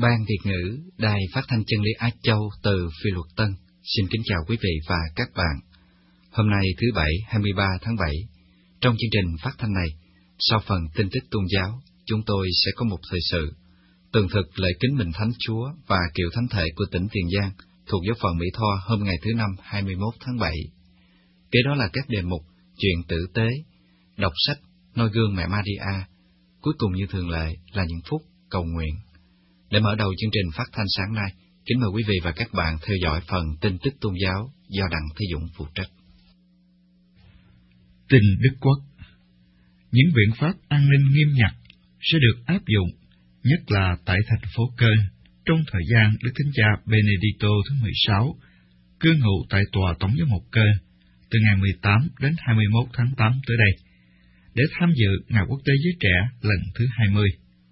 Ban Việt ngữ Đài Phát thanh Chân lý Á Châu từ Phi Luật Tân xin kính chào quý vị và các bạn. Hôm nay thứ Bảy 23 tháng 7, trong chương trình phát thanh này, sau phần tin tức tôn giáo, chúng tôi sẽ có một thời sự tường thực lễ kính mừng Thánh Chúa và kiệu thánh thể của tỉnh Tiền Giang thuộc giáo phận Mỹ Tho hôm ngày thứ Năm 21 tháng 7. Kế đó là các đề mục chuyện tử tế, đọc sách, noi gương mẹ Maria. Cuối cùng như thường lệ là những phút cầu nguyện. Để mở đầu chương trình phát thanh sáng nay, kính mời quý vị và các bạn theo dõi phần tin tức tôn giáo do Đặng Thế Dũng phụ trách. Tin Đức Quốc. Những biện pháp an ninh nghiêm ngặt sẽ được áp dụng, nhất là tại thành phố Köln, trong thời gian Đức Thánh Cha Benedicto thứ 16 cư ngụ tại tòa tổng giám mục Köln từ ngày 18 đến 21 tháng 8 tới đây, để tham dự Ngày Quốc tế Giới Trẻ lần thứ 20.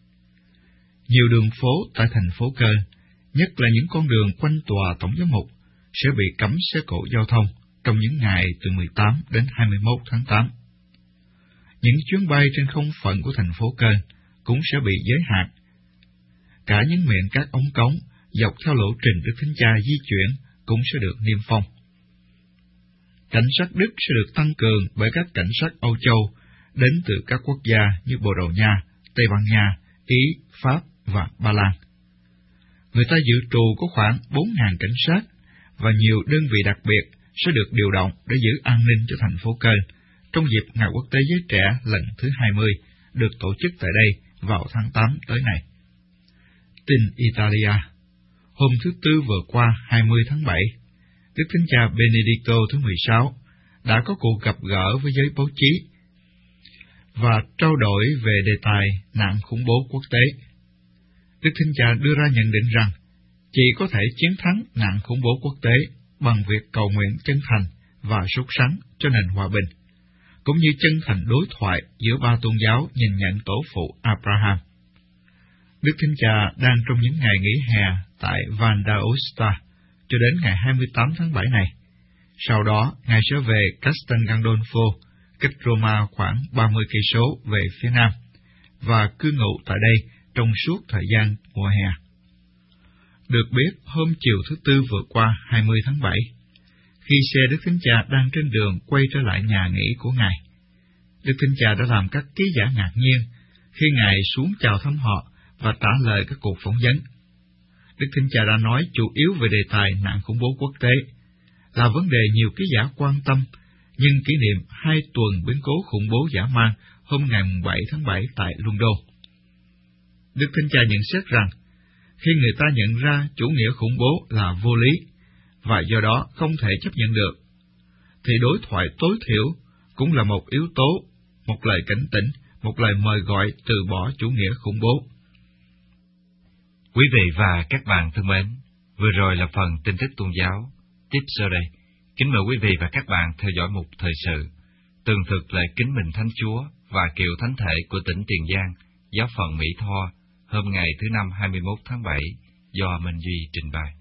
Nhiều đường phố tại thành phố Köln, nhất là những con đường quanh tòa tổng giám mục, sẽ bị cấm xe cộ giao thông trong những ngày từ 18 đến 21 tháng 8. Những chuyến bay trên không phận của thành phố Köln cũng sẽ bị giới hạn. Cả những miệng các ống cống dọc theo lộ trình Đức Thánh Cha di chuyển cũng sẽ được niêm phong. Cảnh sát Đức sẽ được tăng cường bởi các cảnh sát Âu Châu đến từ các quốc gia như Bồ Đào Nha, Tây Ban Nha, Ý, Pháp và Ba Lan. Người ta dự trù có khoảng 4.000 cảnh sát và nhiều đơn vị đặc biệt sẽ được điều động để giữ an ninh cho thành phố Köln trong dịp Ngày Quốc tế Giới Trẻ lần thứ 20 được tổ chức tại đây vào tháng 8 tới này. Tin Italia. Hôm thứ Tư vừa qua 20 tháng 7, Đức Thánh Cha Benedicto thứ 16 đã có cuộc gặp gỡ với giới báo chí và trao đổi về đề tài nạn khủng bố quốc tế. Đức Thánh Cha đưa ra nhận định rằng chỉ có thể chiến thắng nạn khủng bố quốc tế bằng việc cầu nguyện chân thành và sốt sắng cho nền hòa bình, cũng như chân thành đối thoại giữa ba tôn giáo nhìn nhận tổ phụ Abraham. Đức Thánh Cha đang trong những ngày nghỉ hè tại Val d'Aosta cho đến ngày 28 tháng 7 này. Sau đó, Ngài sẽ về Castel Gandolfo, cách Roma khoảng 30 cây số về phía nam, và cư ngụ tại đây trong suốt thời gian mùa hè. Được biết, hôm chiều thứ Tư vừa qua 20 tháng 7, khi xe Đức Thánh Cha đang trên đường quay trở lại nhà nghỉ của Ngài, Đức Thánh Cha đã làm các ký giả ngạc nhiên khi Ngài xuống chào thăm họ và trả lời các cuộc phỏng vấn. Đức Thánh Cha đã nói chủ yếu về đề tài nạn khủng bố quốc tế, là vấn đề nhiều ký giả quan tâm, nhưng kỷ niệm 2 tuần biến cố khủng bố dã man hôm ngày 7 tháng 7 tại London. Đức Thánh Cha nhận xét rằng, khi người ta nhận ra chủ nghĩa khủng bố là vô lý, và do đó không thể chấp nhận được, thì đối thoại tối thiểu cũng là một yếu tố, một lời cảnh tỉnh, một lời mời gọi từ bỏ chủ nghĩa khủng bố. Quý vị và các bạn thân mến, vừa rồi là phần tin tức tôn giáo. Tiếp sau đây, kính mời quý vị và các bạn theo dõi mục thời sự tường thực lễ kính mừng Thánh Chúa và kiệu thánh thể của tỉnh Tiền Giang, giáo phận Mỹ Tho, hôm ngày thứ Năm 21 tháng 7, do Minh Duy trình bày.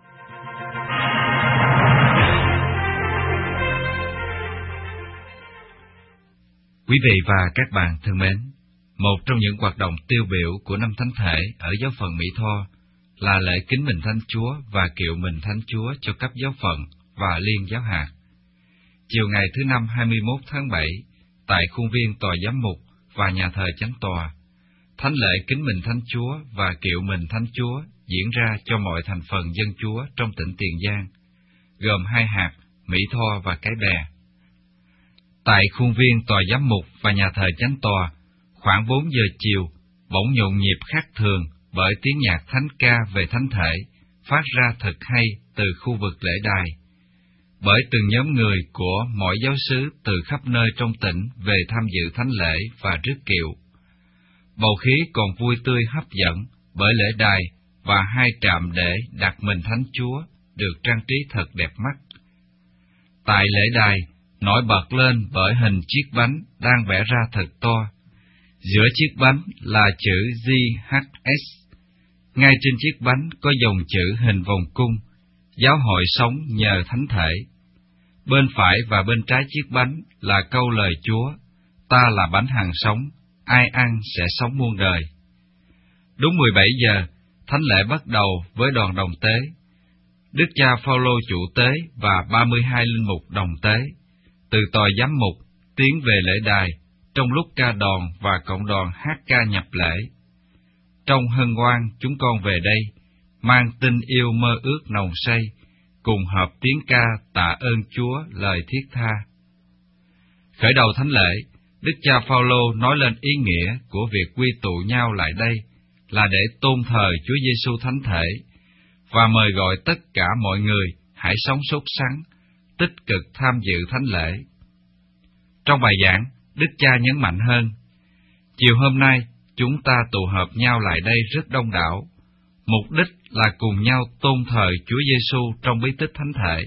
Quý vị và các bạn thân mến, một trong những hoạt động tiêu biểu của năm Thánh thể ở giáo phận Mỹ Tho là lễ kính mừng Thánh Chúa và kiệu mừng Thánh Chúa cho cấp giáo phận và liên giáo hạt. Chiều ngày thứ Năm 21 tháng 7, tại khuôn viên tòa giám mục và nhà thờ chánh tòa, thánh lễ kính mừng Thánh Chúa và kiệu mừng Thánh Chúa diễn ra cho mọi thành phần dân Chúa trong tỉnh Tiền Giang, gồm 2 hạt, Mỹ Tho và Cái Bè. Tại khuôn viên tòa giám mục và nhà thờ chánh tòa, khoảng 4 giờ chiều, bỗng nhộn nhịp khác thường bởi tiếng nhạc thánh ca về thánh thể phát ra thật hay từ khu vực lễ đài, bởi từng nhóm người của mỗi giáo xứ từ khắp nơi trong tỉnh về tham dự thánh lễ và rước kiệu. Bầu khí còn vui tươi hấp dẫn bởi lễ đài và 2 trạm để đặt mình Thánh Chúa được trang trí thật đẹp mắt. Tại lễ đài, nổi bật lên bởi hình chiếc bánh đang vẽ ra thật to. Giữa chiếc bánh là chữ JHS. Ngay trên chiếc bánh có dòng chữ hình vòng cung, giáo hội sống nhờ thánh thể. Bên phải và bên trái chiếc bánh là câu lời Chúa, ta là bánh hằng sống, ai ăn sẽ sống muôn đời. Đúng 17 giờ, thánh lễ bắt đầu với đoàn đồng tế. Đức cha Phaolô chủ tế và 32 linh mục đồng tế, từ tòa giám mục tiến về lễ đài trong lúc ca đòn và cộng đoàn hát ca nhập lễ. Trong hân hoan chúng con về đây, mang tình yêu mơ ước nồng say, cùng hợp tiếng ca tạ ơn Chúa lời thiết tha. Khởi đầu thánh lễ, Đức cha Phaolô nói lên ý nghĩa của việc quy tụ nhau lại đây là để tôn thờ Chúa Giêsu thánh thể, và mời gọi tất cả mọi người hãy sống sốt sắng, tích cực tham dự thánh lễ. Trong bài giảng, Đức cha nhấn mạnh hơn, chiều hôm nay chúng ta tụ họp nhau lại đây rất đông đảo, mục đích là cùng nhau tôn thờ Chúa Giêsu trong bí tích thánh thể.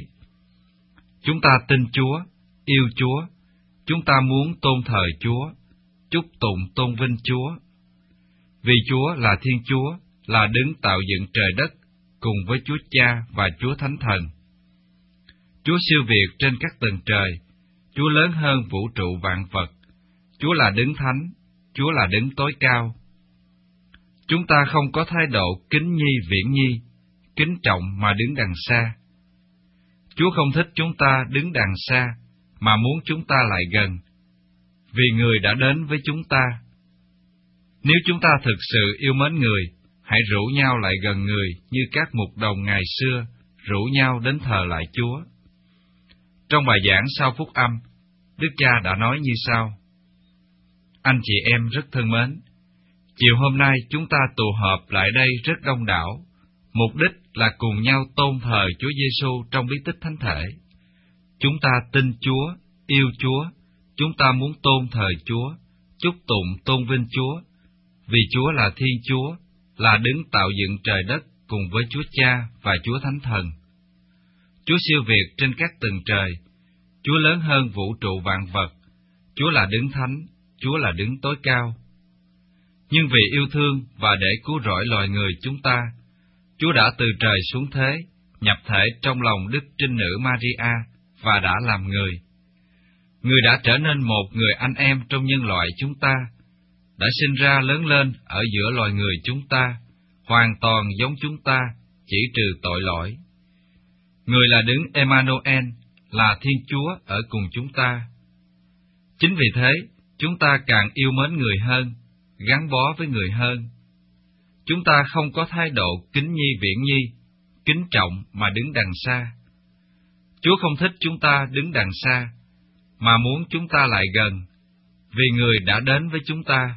Chúng ta tin Chúa, yêu Chúa, chúng ta muốn tôn thờ Chúa, chúc tụng tôn vinh Chúa. Vì Chúa là Thiên Chúa, là đấng tạo dựng trời đất, cùng với Chúa Cha và Chúa Thánh Thần. Chúa siêu việt trên các tầng trời, Chúa lớn hơn vũ trụ vạn vật, Chúa là đấng thánh, Chúa là đấng tối cao. Chúng ta không có thái độ kính nhi viễn nhi, kính trọng mà đứng đằng xa. Chúa không thích chúng ta đứng đằng xa, mà muốn chúng ta lại gần, vì người đã đến với chúng ta. Nếu chúng ta thực sự yêu mến người, hãy rủ nhau lại gần người như các mục đồng ngày xưa rủ nhau đến thờ lại Chúa. Trong bài giảng sau phúc âm, Đức cha đã nói như sau: Anh chị em rất thân mến, chiều hôm nay chúng ta tụ họp lại đây rất đông đảo, mục đích là cùng nhau tôn thờ Chúa Giêsu trong bí tích thánh thể. Chúng ta tin Chúa, yêu Chúa, chúng ta muốn tôn thờ Chúa, chúc tụng tôn vinh Chúa, vì Chúa là Thiên Chúa, là đấng tạo dựng trời đất cùng với Chúa Cha và Chúa Thánh Thần. Chúa siêu việt trên các tầng trời, Chúa lớn hơn vũ trụ vạn vật, Chúa là đấng thánh, Chúa là đấng tối cao. Nhưng vì yêu thương và để cứu rỗi loài người chúng ta, Chúa đã từ trời xuống thế, nhập thể trong lòng Đức Trinh Nữ Maria và đã làm người. Người đã trở nên một người anh em trong nhân loại chúng ta, đã sinh ra lớn lên ở giữa loài người chúng ta, hoàn toàn giống chúng ta, chỉ trừ tội lỗi. Người là đấng Emmanuel, là Thiên Chúa ở cùng chúng ta. Chính vì thế, chúng ta càng yêu mến người hơn, gắn bó với người hơn. Chúng ta không có thái độ kính nhi viễn nhi, kính trọng mà đứng đằng xa. Chúa không thích chúng ta đứng đằng xa, mà muốn chúng ta lại gần, vì người đã đến với chúng ta.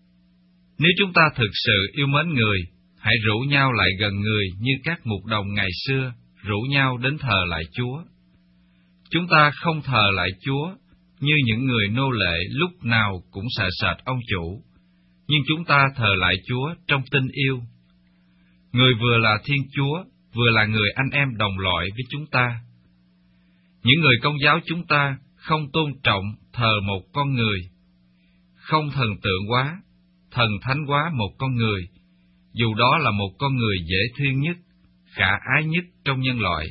Nếu chúng ta thực sự yêu mến người, hãy rủ nhau lại gần người như các mục đồng ngày xưa rủ nhau đến thờ lại Chúa. Chúng ta không thờ lại Chúa như những người nô lệ lúc nào cũng sợ sệt ông chủ, nhưng chúng ta thờ lại Chúa trong tình yêu. Người vừa là Thiên Chúa, vừa là người anh em đồng loại với chúng ta. Những người Công giáo chúng ta không tôn trọng thờ một con người, không thần tượng quá, thần thánh quá một con người, dù đó là một con người dễ thương nhất, khả ái nhất trong nhân loại.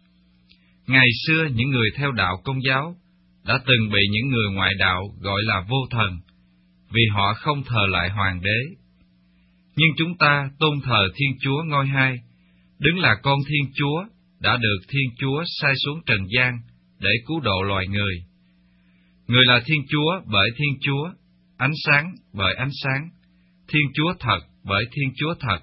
Ngày xưa những người theo đạo Công giáo đã từng bị những người ngoại đạo gọi là vô thần, vì họ không thờ lại hoàng đế. Nhưng chúng ta tôn thờ Thiên Chúa ngôi hai, đứng là con Thiên Chúa, đã được Thiên Chúa sai xuống trần gian để cứu độ loài người. Người là Thiên Chúa bởi Thiên Chúa, ánh sáng bởi ánh sáng, Thiên Chúa thật bởi Thiên Chúa thật.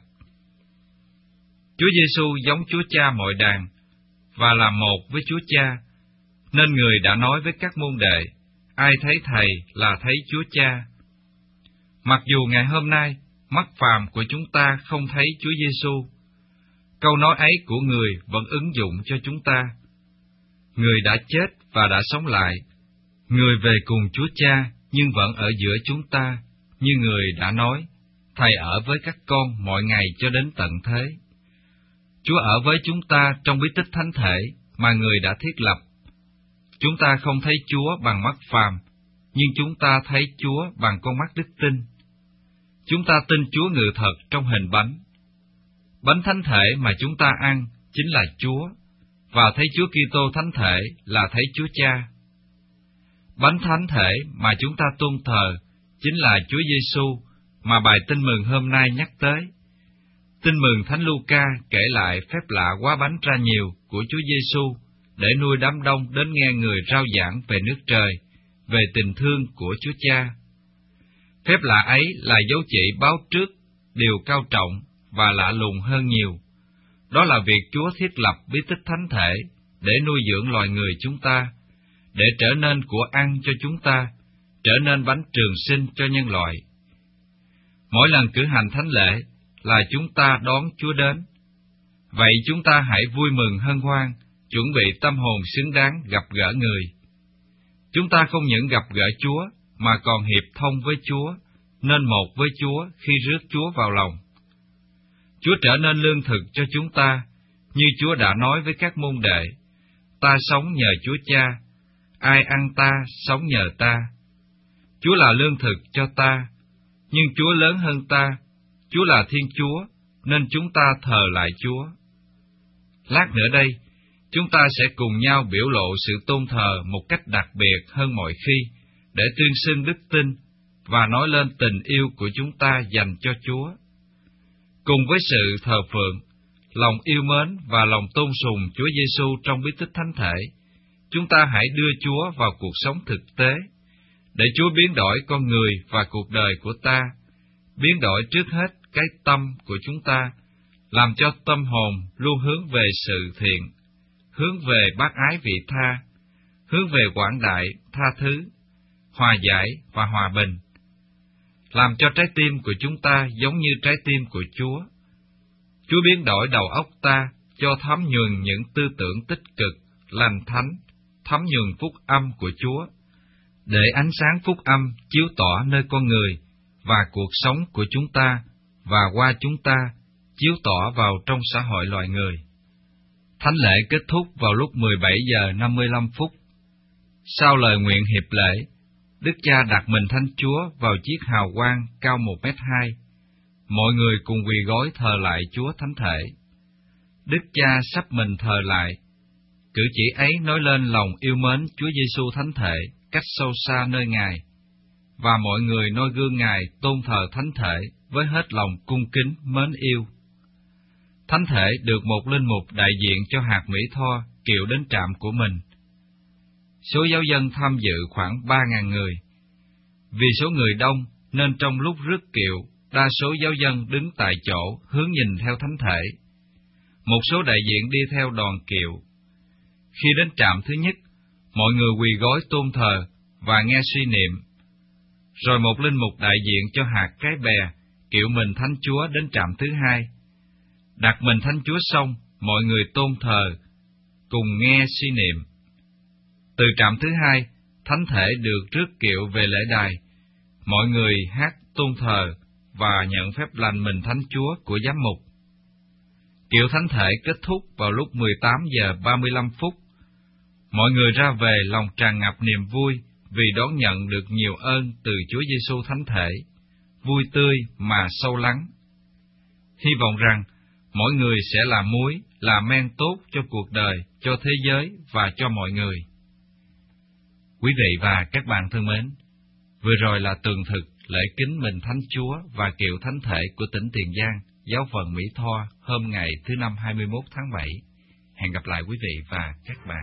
Chúa Giêsu giống Chúa Cha mọi đàn và là một với Chúa Cha, nên người đã nói với các môn đệ, ai thấy Thầy là thấy Chúa Cha. Mặc dù ngày hôm nay mắt phàm của chúng ta không thấy Chúa Giêsu, câu nói ấy của người vẫn ứng dụng cho chúng ta. Người đã chết và đã sống lại, người về cùng Chúa Cha nhưng vẫn ở giữa chúng ta, như người đã nói, Thầy ở với các con mọi ngày cho đến tận thế. Chúa ở với chúng ta trong bí tích thánh thể mà người đã thiết lập. Chúng ta không thấy Chúa bằng mắt phàm, nhưng chúng ta thấy Chúa bằng con mắt đức tin. Chúng ta tin Chúa ngự thật trong hình bánh. Bánh thánh thể mà chúng ta ăn chính là Chúa, và thấy Chúa Kitô thánh thể là thấy Chúa Cha. Bánh thánh thể mà chúng ta tôn thờ chính là Chúa Giêsu mà bài tin mừng hôm nay nhắc tới. Tin mừng Thánh Luca kể lại phép lạ hóa bánh ra nhiều của Chúa Giêsu để nuôi đám đông đến nghe người rao giảng về nước trời, về tình thương của Chúa Cha. Phép lạ ấy là dấu chỉ báo trước điều cao trọng và lạ lùng hơn nhiều. Đó là việc Chúa thiết lập bí tích thánh thể để nuôi dưỡng loài người chúng ta, để trở nên của ăn cho chúng ta, trở nên bánh trường sinh cho nhân loại. Mỗi lần cử hành thánh lễ là chúng ta đón Chúa đến. Vậy chúng ta hãy vui mừng hân hoan, chuẩn bị tâm hồn xứng đáng gặp gỡ người. Chúng ta không những gặp gỡ Chúa, mà còn hiệp thông với Chúa, nên một với Chúa khi rước Chúa vào lòng. Chúa trở nên lương thực cho chúng ta, như Chúa đã nói với các môn đệ: ta sống nhờ Chúa Cha, ai ăn ta, sống nhờ ta. Chúa là lương thực cho ta, nhưng Chúa lớn hơn ta, Chúa là Thiên Chúa, nên chúng ta thờ lại Chúa. Lát nữa đây, chúng ta sẽ cùng nhau biểu lộ sự tôn thờ một cách đặc biệt hơn mọi khi, để tuyên xưng đức tin và nói lên tình yêu của chúng ta dành cho Chúa. Cùng với sự thờ phượng, lòng yêu mến và lòng tôn sùng Chúa Giêsu trong bí tích thánh thể, chúng ta hãy đưa Chúa vào cuộc sống thực tế, để Chúa biến đổi con người và cuộc đời của ta, biến đổi trước hết cái tâm của chúng ta, làm cho tâm hồn luôn hướng về sự thiện, hướng về bác ái vị tha, hướng về quảng đại, tha thứ, hòa giải và hòa bình. Làm cho trái tim của chúng ta giống như trái tim của Chúa. Chúa biến đổi đầu óc ta cho thấm nhuần những tư tưởng tích cực, lành thánh, thấm nhuần phúc âm của Chúa, để ánh sáng phúc âm chiếu tỏ nơi con người và cuộc sống của chúng ta, và qua chúng ta chiếu tỏ vào trong xã hội loài người. Thánh lễ kết thúc vào lúc 17:55. Sau lời nguyện hiệp lễ, Đức Cha đặt mình Thánh Chúa vào chiếc hào quang cao 1m2. Mọi người cùng quỳ gối thờ lại Chúa Thánh Thể. Đức Cha sắp mình thờ lại. Cử chỉ ấy nói lên lòng yêu mến Chúa Giêsu Thánh Thể cách sâu xa nơi Ngài, và mọi người noi gương Ngài tôn thờ Thánh Thể với hết lòng cung kính mến yêu. Thánh Thể được một linh mục đại diện cho hạt Mỹ Tho kiệu đến trạm của mình. Số giáo dân tham dự khoảng 3.000 người. Vì số người đông nên trong lúc rước kiệu, đa số giáo dân đứng tại chỗ hướng nhìn theo Thánh Thể. Một số đại diện đi theo đoàn kiệu. Khi đến trạm thứ nhất, mọi người quỳ gối tôn thờ và nghe suy niệm. Rồi một linh mục đại diện cho hạt Cái Bè kiệu mình Thánh Chúa đến trạm thứ hai. Đặt mình Thánh Chúa xong, mọi người tôn thờ, cùng nghe suy niệm. Từ trạm thứ hai, Thánh Thể được rước kiệu về lễ đài. Mọi người hát tôn thờ và nhận phép lành mình Thánh Chúa của giám mục. Kiệu Thánh Thể kết thúc vào lúc 18:35. Mọi người ra về lòng tràn ngập niềm vui vì đón nhận được nhiều ơn từ Chúa Giêsu Thánh Thể, vui tươi mà sâu lắng. Hy vọng rằng mỗi người sẽ là muối, là men tốt cho cuộc đời, cho thế giới và cho mọi người. Quý vị và các bạn thân mến, vừa rồi là tường thực lễ kính mình Thánh Chúa và kiệu Thánh Thể của tỉnh Tiền Giang, giáo phận Mỹ Tho hôm ngày thứ Năm 21 tháng 7. Hẹn gặp lại quý vị và các bạn.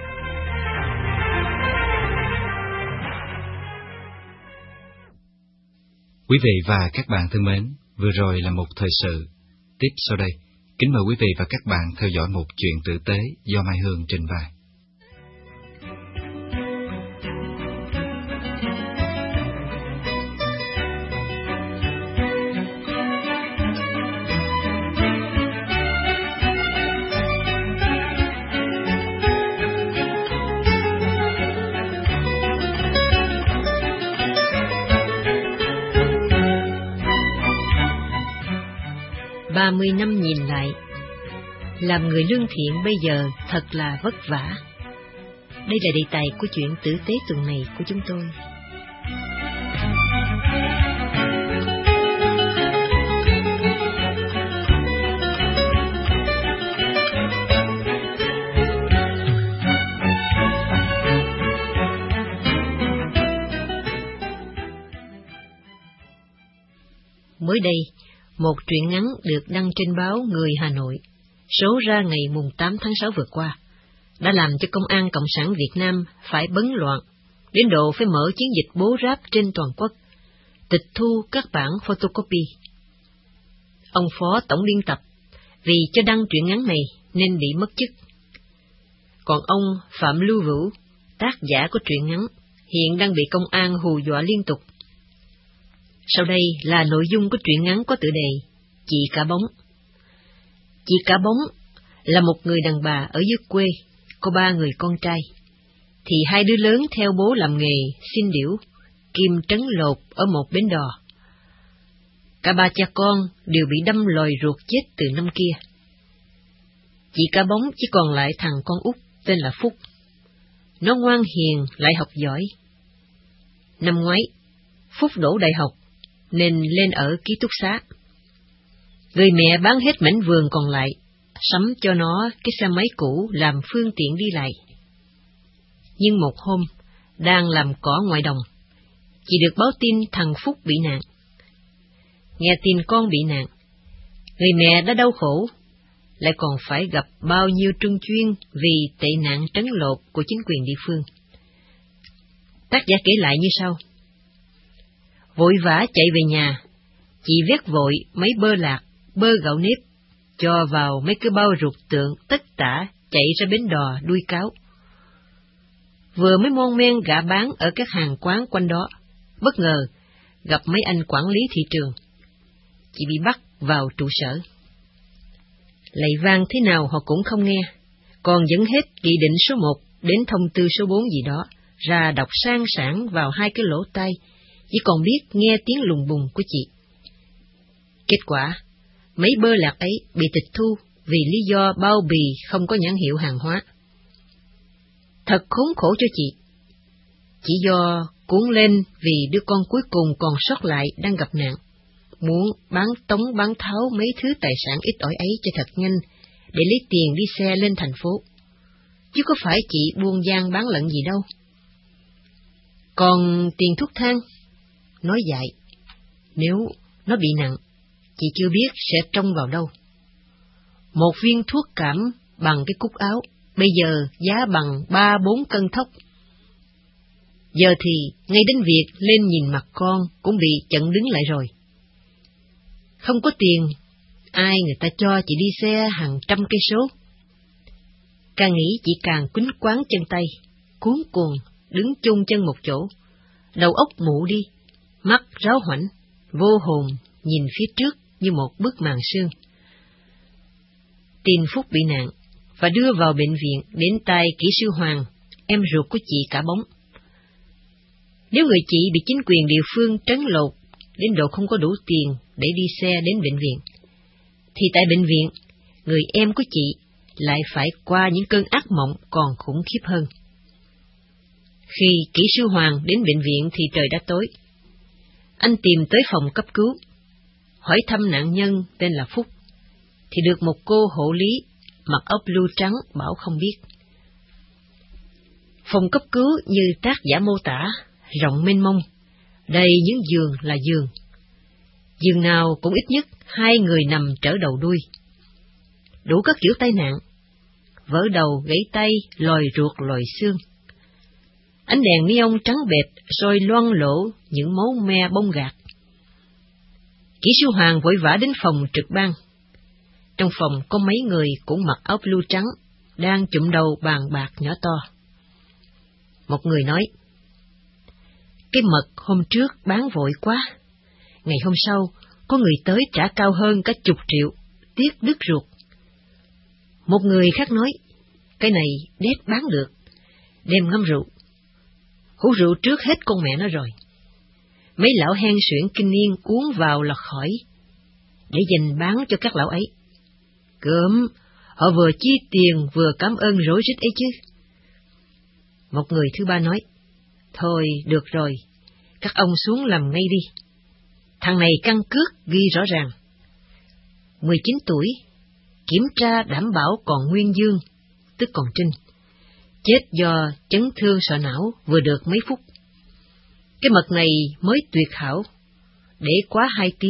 Quý vị và các bạn thân mến, vừa rồi là một thời sự. Tiếp sau đây, kính mời quý vị và các bạn theo dõi một chuyện tử tế do Mai Hương trình bày. Ba 30 năm nhìn lại, làm người lương thiện bây giờ thật là vất vả. Đây là đề tài của chuyện tử tế tuần này của chúng tôi. Mới đây, một truyện ngắn được đăng trên báo Người Hà Nội, số ra ngày mùng 8 tháng 6 vừa qua, đã làm cho Công an Cộng sản Việt Nam phải bấn loạn, đến độ phải mở chiến dịch bố ráp trên toàn quốc, tịch thu các bản photocopy. Ông phó tổng biên tập vì cho đăng truyện ngắn này nên bị mất chức. Còn ông Phạm Lưu Vũ, tác giả của truyện ngắn, hiện đang bị công an hù dọa liên tục. Sau đây là nội dung của truyện ngắn có tựa đề Chị Cả Bóng. Chị Cả Bóng là một người đàn bà ở dưới quê, có 3 người con trai, thì 2 đứa lớn theo bố làm nghề xin điểu, kim trấn lột ở một bến đò. Cả 3 cha con đều bị đâm lòi ruột chết từ năm kia. Chị Cả Bóng chỉ còn lại thằng con út tên là Phúc. Nó ngoan hiền lại học giỏi. Năm ngoái, Phúc đỗ đại học nên lên ở ký túc xá. Người mẹ bán hết mảnh vườn còn lại, sắm cho nó cái xe máy cũ làm phương tiện đi lại. Nhưng một hôm, đang làm cỏ ngoài đồng, chị được báo tin thằng Phúc bị nạn. Nghe tin con bị nạn, người mẹ đã đau khổ, lại còn phải gặp bao nhiêu truân chuyên vì tệ nạn trấn lột của chính quyền địa phương. Tác giả kể lại như sau. Vội vã chạy về nhà, chị vét vội mấy bơ lạc, bơ gạo nếp, cho vào mấy cái bao ruột tượng tất tả, chạy ra bến đò đuôi cáo. Vừa mới mon men gạ bán ở các hàng quán quanh đó, bất ngờ gặp mấy anh quản lý thị trường. Chị bị bắt vào trụ sở. Lạy vang thế nào họ cũng không nghe, còn dẫn hết nghị định số 1 đến thông tư số 4 gì đó, ra đọc sang sảng vào 2 cái lỗ tai, chỉ còn biết nghe tiếng lùng bùng của chị. Kết quả, mấy bơ lạc ấy bị tịch thu vì lý do bao bì không có nhãn hiệu hàng hóa. Thật khốn khổ cho chị. Chỉ do cuốn lên vì đứa con cuối cùng còn sót lại đang gặp nạn, muốn bán tống bán tháo mấy thứ tài sản ít ỏi ấy cho thật nhanh, để lấy tiền đi xe lên thành phố. Chứ có phải chị buôn gian bán lận gì đâu. Còn tiền thuốc thang, nói dại, nếu nó bị nặng, chị chưa biết sẽ trông vào đâu. Một viên thuốc cảm bằng cái cúc áo, bây giờ giá bằng 3-4 cân thóc. Giờ thì ngay đến việc lên nhìn mặt con cũng bị chặn đứng lại rồi. Không có tiền, ai người ta cho chị đi xe hàng trăm cây số. Càng nghĩ chị càng quýnh quáng chân tay, cuống cuồng, đứng chôn chân một chỗ, đầu óc mụ đi, mắt ráo hoảnh, vô hồn, nhìn phía trước như một bức màn sương. Tin Phúc bị nạn và đưa vào bệnh viện đến tai kỹ sư Hoàng, em ruột của chị Cả Bóng. Nếu người chị bị chính quyền địa phương trấn lột đến độ không có đủ tiền để đi xe đến bệnh viện, thì tại bệnh viện, người em của chị lại phải qua những cơn ác mộng còn khủng khiếp hơn. Khi kỹ sư Hoàng đến bệnh viện thì trời đã tối. Anh tìm tới phòng cấp cứu, hỏi thăm nạn nhân tên là Phúc, thì được một cô hộ lý mặc áo blue trắng bảo không biết. Phòng cấp cứu như tác giả mô tả, rộng mênh mông, đầy những giường là giường. Giường nào cũng ít nhất 2 người nằm trở đầu đuôi. Đủ các kiểu tai nạn, vỡ đầu, gãy tay, lòi ruột, lòi xương. Ánh đèn neon trắng bệt soi loang lổ những máu me bông gạc. Kỹ sư Hoàng vội vã đến phòng trực ban. Trong phòng có mấy người cũng mặc áo blue trắng, đang chụm đầu bàn bạc nhỏ to. Một người nói, cái mật hôm trước bán vội quá, ngày hôm sau có người tới trả cao hơn cả 10 triệu, tiếc đứt ruột. Một người khác nói, cái này đét bán được, đem ngâm rượu. Hút rượu trước hết con mẹ nó rồi. Mấy lão hen suyễn kinh niên uống vào là khỏi, để dành bán cho các lão ấy. Cớm, họ vừa chi tiền vừa cảm ơn rối rít ấy chứ. Một người thứ ba nói, thôi được rồi, các ông xuống làm ngay đi. Thằng này căn cước ghi rõ ràng. 19 tuổi, kiểm tra đảm bảo còn nguyên dương, tức còn trinh. Chết do chấn thương sọ não vừa được mấy phút. Cái mật này mới tuyệt hảo, để quá 2 tiếng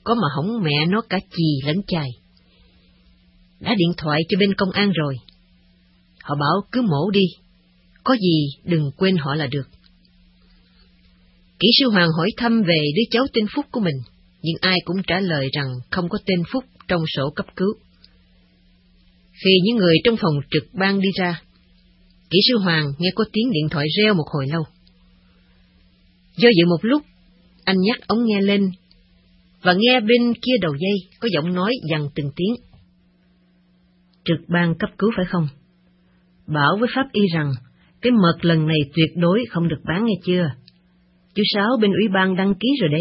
có mà hỏng mẹ nó cả chì lẫn chài. Đã điện thoại cho bên công an rồi. Họ bảo cứ mổ đi, có gì đừng quên họ là được. Kỹ sư Hoàng hỏi thăm về đứa cháu tên Phúc của mình, nhưng ai cũng trả lời rằng không có tên Phúc trong sổ cấp cứu. Khi những người trong phòng trực ban đi ra, kỹ sư Hoàng nghe có tiếng điện thoại reo một hồi lâu. Do dự một lúc, anh nhắc ống nghe lên, và nghe bên kia đầu dây có giọng nói dằn từng tiếng. Trực ban cấp cứu phải không? Bảo với pháp y rằng cái mật lần này tuyệt đối không được bán nghe chưa? Chú Sáu bên ủy ban đăng ký rồi đấy.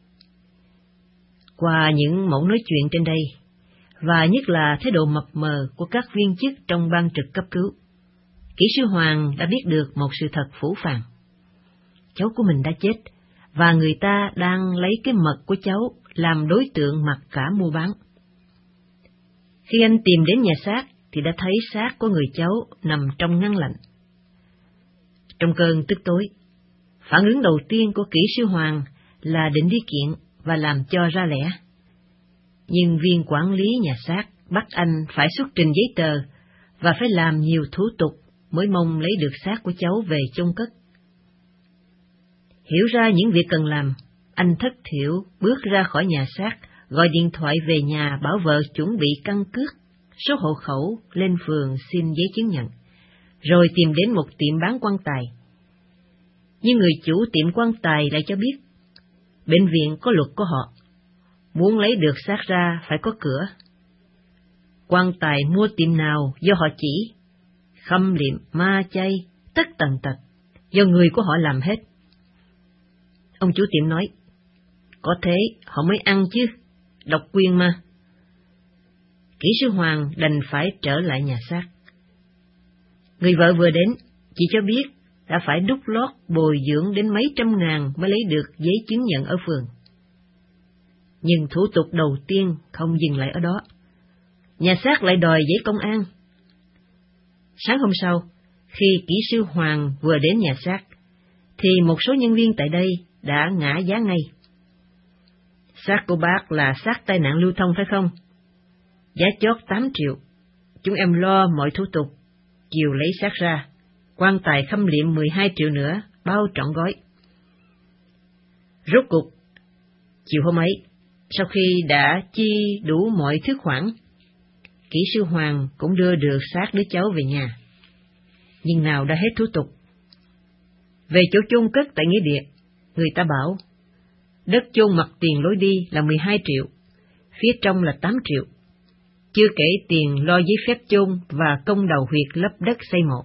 Qua những mẫu nói chuyện trên đây, và nhất là thái độ mập mờ của các viên chức trong ban trực cấp cứu, kỹ sư Hoàng đã biết được một sự thật phũ phàng. Cháu của mình đã chết, và người ta đang lấy cái mật của cháu làm đối tượng mặc cả mua bán. Khi anh tìm đến nhà xác, thì đã thấy xác của người cháu nằm trong ngăn lạnh. Trong cơn tức tối, phản ứng đầu tiên của kỹ sư Hoàng là định đi kiện và làm cho ra lẽ. Nhưng viên quản lý nhà xác bắt anh phải xuất trình giấy tờ và phải làm nhiều thủ tục mới mong lấy được xác của cháu về chôn cất. Hiểu ra những việc cần làm, anh thất thiểu bước ra khỏi nhà xác, gọi điện thoại về nhà bảo vợ chuẩn bị căn cước, số hộ khẩu lên phường xin giấy chứng nhận, rồi tìm đến một tiệm bán quan tài. Nhưng người chủ tiệm quan tài lại cho biết, bệnh viện có luật của họ, muốn lấy được xác ra phải có cửa. Quan tài mua tiệm nào do họ chỉ, khâm liệm, ma chay, tất tần tật, do người của họ làm hết. Ông chủ tiệm nói, có thế họ mới ăn chứ, độc quyền mà. Kỹ sư Hoàng đành phải trở lại nhà xác. Người vợ vừa đến, chỉ cho biết đã phải đút lót bồi dưỡng đến mấy trăm ngàn mới lấy được giấy chứng nhận ở phường. Nhưng thủ tục đầu tiên không dừng lại ở đó. Nhà xác lại đòi giấy công an. Sáng hôm sau, khi kỹ sư Hoàng vừa đến nhà xác, thì một số nhân viên tại đây đã ngã giá ngay. Xác của bác là xác tai nạn lưu thông phải không? Giá chót 8 triệu. Chúng em lo mọi thủ tục, chiều lấy xác ra. Quan tài khâm liệm 12 triệu nữa, bao trọn gói. Rốt cuộc, chiều hôm ấy, sau khi đã chi đủ mọi thứ khoản, kỹ sư Hoàng cũng đưa được xác đứa cháu về nhà. Nhưng nào đã hết thủ tục. Về chỗ chôn cất tại nghĩa địa, người ta bảo, đất chôn mặt tiền lối đi là 12 triệu, phía trong là 8 triệu, chưa kể tiền lo giấy phép chôn và công đầu huyệt lấp đất xây mộ.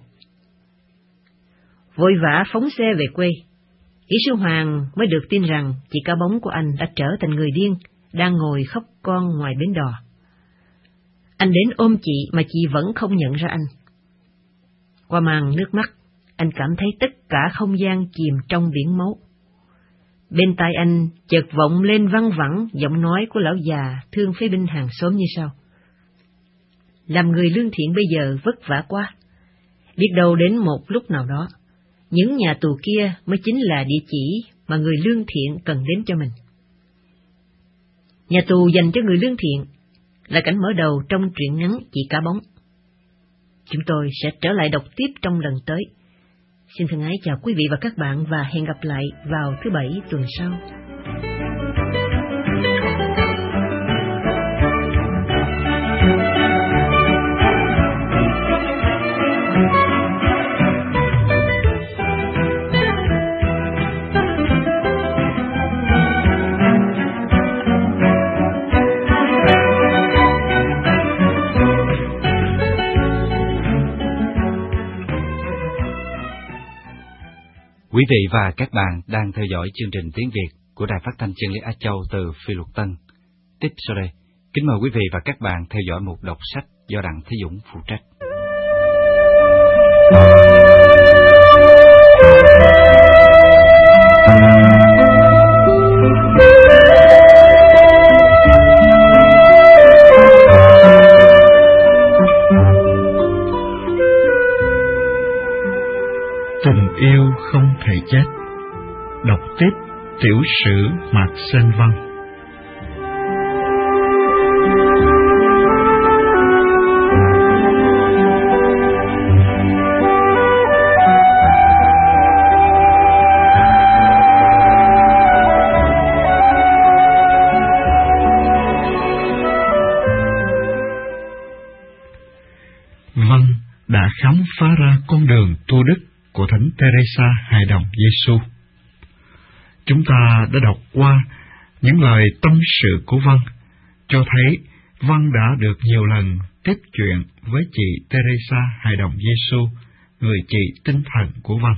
Vội vã phóng xe về quê, kỹ sư Hoàng mới được tin rằng chị Cá Bóng của anh đã trở thành người điên, đang ngồi khóc con ngoài bến đò. Anh đến ôm chị mà chị vẫn không nhận ra anh. Qua màn nước mắt, anh cảm thấy tất cả không gian chìm trong biển máu. Bên tai anh chợt vọng lên văng vẳng giọng nói của lão già thương phế binh hàng xóm như sau. Làm người lương thiện bây giờ vất vả quá. Biết đâu đến một lúc nào đó, những nhà tù kia mới chính là địa chỉ mà người lương thiện cần đến cho mình. Nhà tù dành cho người lương thiện là cảnh mở đầu trong truyện ngắn Chị Cá Bóng. Chúng tôi sẽ trở lại đọc tiếp trong lần tới. Xin thân ái chào quý vị và các bạn và hẹn gặp lại vào thứ Bảy tuần sau. Quý vị và các bạn đang theo dõi chương trình tiếng Việt của Đài Phát thanh Chân lý Á Châu từ Phi Luật Tân. Tiếp sau đây, kính mời quý vị và các bạn theo dõi một đọc sách do Đặng Thế Dũng phụ trách. Tình yêu không thể chết. Đọc tiếp tiểu sử Mạc Sơn Văn. khám phá ra con đường tu đức của Thánh Teresa hài đồng Giêsu. Chúng ta đã đọc qua những lời tâm sự của Vân, cho thấy Vân đã được nhiều lần tiếp chuyện với chị Teresa hài đồng Giêsu, người chị tinh thần của Vân.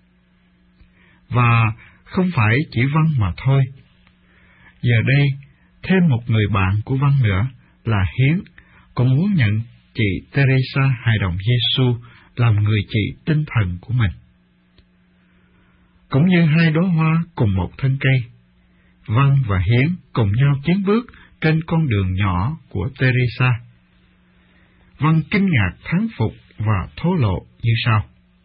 Và không phải chỉ Vân mà thôi. Giờ đây, thêm một người bạn của Vân nữa là Hiến cũng muốn nhận chị Teresa hài đồng Giêsu làm người chị tinh thần của mình. Cũng như hai đóa hoa cùng một thân cây, Vân và Hiến cùng nhau tiến bước trên con đường nhỏ của Teresa. Vân kinh ngạc thán phục và thổ lộ như sau: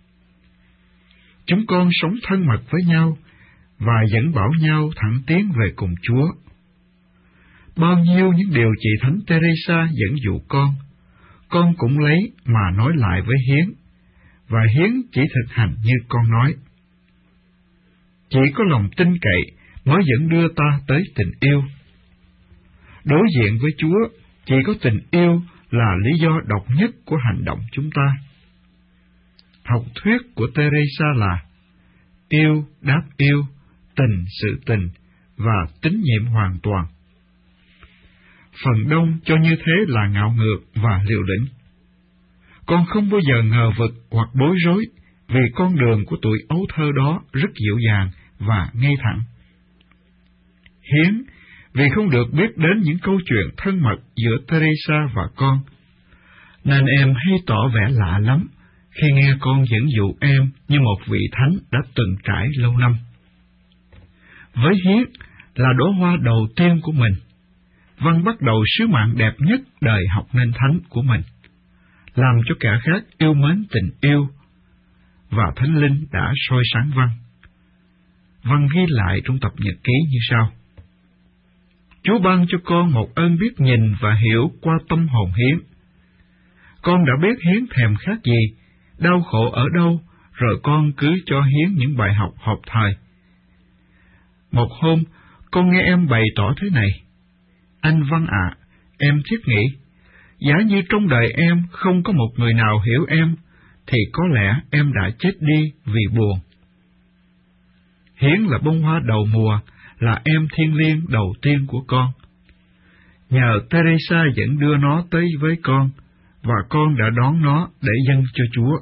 chúng con sống thân mật với nhau và dẫn bảo nhau thẳng tiến về cùng Chúa. Bao nhiêu những điều chị Thánh Teresa dẫn dụ con cũng lấy mà nói lại với Hiến, và Hiến chỉ thực hành như con nói. Chỉ có lòng tin cậy mới dẫn đưa ta tới tình yêu. Đối diện với Chúa, chỉ có tình yêu là lý do độc nhất của hành động chúng ta. Học thuyết của Teresa là yêu đáp yêu, tình sự tình và tín nhiệm hoàn toàn. Phần đông cho như thế là ngạo ngược và liều lĩnh. Con không bao giờ ngờ vực hoặc bối rối, vì con đường của tuổi ấu thơ đó rất dịu dàng và ngay thẳng. Hiến, vì không được biết đến những câu chuyện thân mật giữa Teresa và con, nên em hay tỏ vẻ lạ lắm khi nghe con dẫn dụ em như một vị thánh đã từng trải lâu năm. Với Hiến là đóa hoa đầu tiên của mình, Vân bắt đầu sứ mạng đẹp nhất đời học nên thánh của mình, làm cho kẻ khác yêu mến tình yêu, và Thánh Linh đã soi sáng Vân. Vân ghi lại trong tập nhật ký như sau: Chúa ban cho con một ơn biết nhìn và hiểu qua tâm hồn Hiến. Con đã biết Hiến thèm khát gì, đau khổ ở đâu, rồi con cứ cho Hiến những bài học hợp thời. Một hôm, con nghe em bày tỏ thế này: Anh Vân ạ, em thiết nghĩ, giả như trong đời em không có một người nào hiểu em, thì có lẽ em đã chết đi vì buồn. Hiến là bông hoa đầu mùa, là em thiêng liêng đầu tiên của con. Nhờ Teresa dẫn đưa nó tới với con, và con đã đón nó để dâng cho Chúa.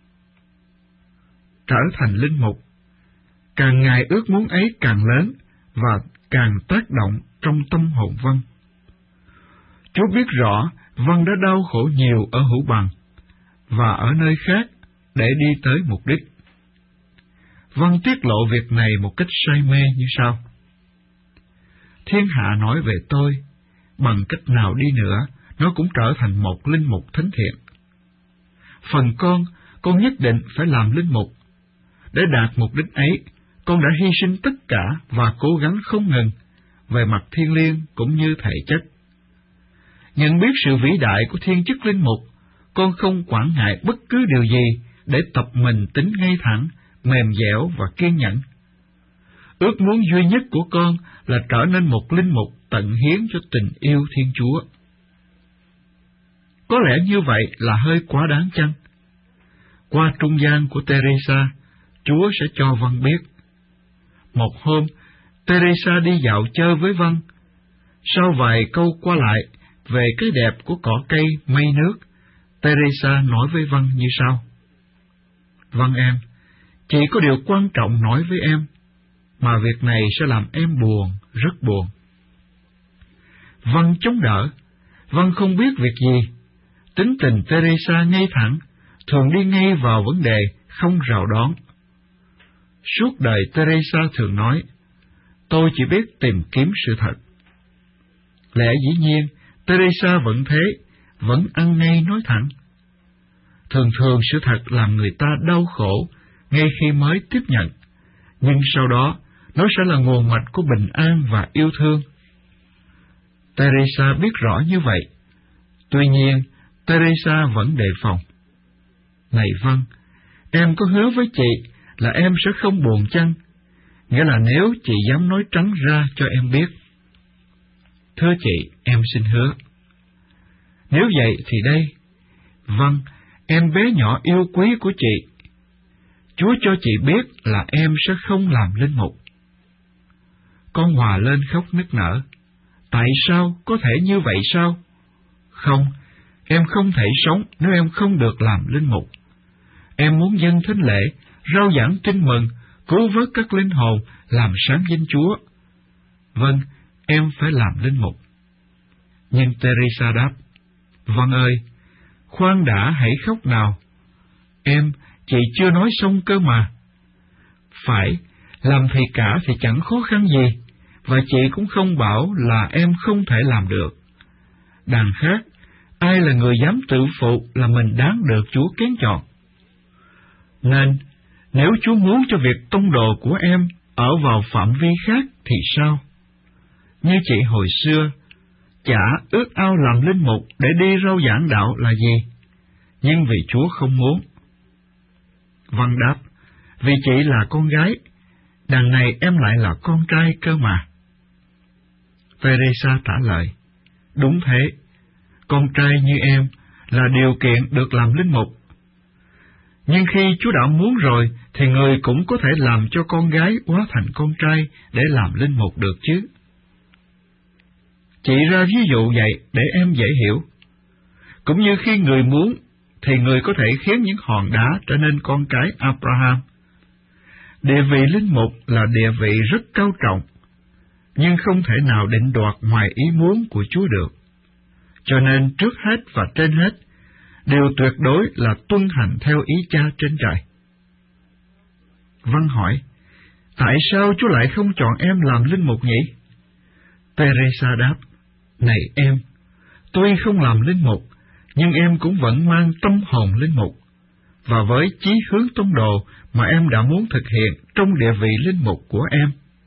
Trở thành linh mục, càng ngày ước muốn ấy càng lớn và càng tác động trong tâm hồn Vân. Chúa biết rõ Vân đã đau khổ nhiều ở Hữu Bằng và ở nơi khác để đi tới mục đích. Vân tiết lộ việc này một cách say mê như sau: Thiên hạ nói về tôi, bằng cách nào đi nữa, nó cũng trở thành một linh mục thánh thiện. Phần con nhất định phải làm linh mục. Để đạt mục đích ấy, con đã hy sinh tất cả và cố gắng không ngừng, về mặt thiêng liêng cũng như thể chất. Nhận biết sự vĩ đại của thiên chức linh mục, con không quản ngại bất cứ điều gì để tập mình tính ngay thẳng, mềm dẻo và kiên nhẫn. Ước muốn duy nhất của con là trở nên một linh mục tận hiến cho tình yêu Thiên Chúa. Có lẽ như vậy là hơi quá đáng chăng? Qua trung gian của Teresa, Chúa sẽ cho Vân biết. Một hôm, Teresa đi dạo chơi với Vân. Sau vài câu qua lại về cái đẹp của cỏ cây, mây nước, Teresa nói với Vân như sau: Vân em, chỉ có điều quan trọng nói với em, mà việc này sẽ làm em buồn, rất buồn. Vân chống đỡ. Vân không biết việc gì. Tính tình Teresa ngay thẳng, thường đi ngay vào vấn đề, không rào đón. Suốt đời Teresa thường nói: Tôi chỉ biết tìm kiếm sự thật. Lẽ dĩ nhiên, Teresa vẫn thế, vẫn ăn ngay nói thẳng. Thường thường sự thật làm người ta đau khổ ngay khi mới tiếp nhận, nhưng sau đó nó sẽ là nguồn mạch của bình an và yêu thương. Teresa biết rõ như vậy. Tuy nhiên, Teresa vẫn đề phòng. Này Vân, em có hứa với chị là em sẽ không buồn chăng? Nghĩa là nếu chị dám nói trắng ra cho em biết. Thưa chị, em xin hứa. Nếu vậy thì đây. Vâng, em bé nhỏ yêu quý của chị. Chúa cho chị biết là em sẽ không làm linh mục. Con hòa lên khóc nức nở. Tại sao? Có thể như vậy sao? Không, em không thể sống nếu em không được làm linh mục. Em muốn dâng thánh lễ, rao giảng tin mừng, cứu vớt các linh hồn, làm sáng danh Chúa. Vâng, em phải làm linh mục. Nhưng Teresa đáp, vâng ơi, khoan đã, hãy khóc nào. Chị chưa nói xong cơ mà. Phải, làm thầy cả thì chẳng khó khăn gì, và chị cũng không bảo là em không thể làm được. Đằng khác, ai là người dám tự phụ là mình đáng được Chúa kén chọn. Nên, nếu Chúa muốn cho việc tông đồ của em ở vào phạm vi khác thì sao? Như chị hồi xưa, chả ước ao làm linh mục để đi rao giảng đạo là gì, nhưng vì Chúa không muốn. Văn đáp, vì chị là con gái, đằng này em lại là con trai cơ mà. Teresa trả lời, đúng thế, con trai như em là điều kiện được làm linh mục. Nhưng khi Chúa đã muốn rồi, thì người cũng có thể làm cho con gái hóa thành con trai để làm linh mục được chứ. Chị ra ví dụ vậy để em dễ hiểu. Cũng như khi người muốn, thì người có thể khiến những hòn đá trở nên con cái Abraham. Địa vị linh mục là địa vị rất cao trọng, nhưng không thể nào định đoạt ngoài ý muốn của Chúa được. Cho nên trước hết và trên hết, điều tuyệt đối là tuân hành theo ý Cha trên trời. Văn hỏi, tại sao Chúa lại không chọn em làm linh mục nhỉ? Teresa đáp, này em, tuy không làm linh mục, nhưng em cũng vẫn mang tâm hồn linh mục, và với chí hướng tông đồ mà em đã muốn thực hiện trong địa vị linh mục của em.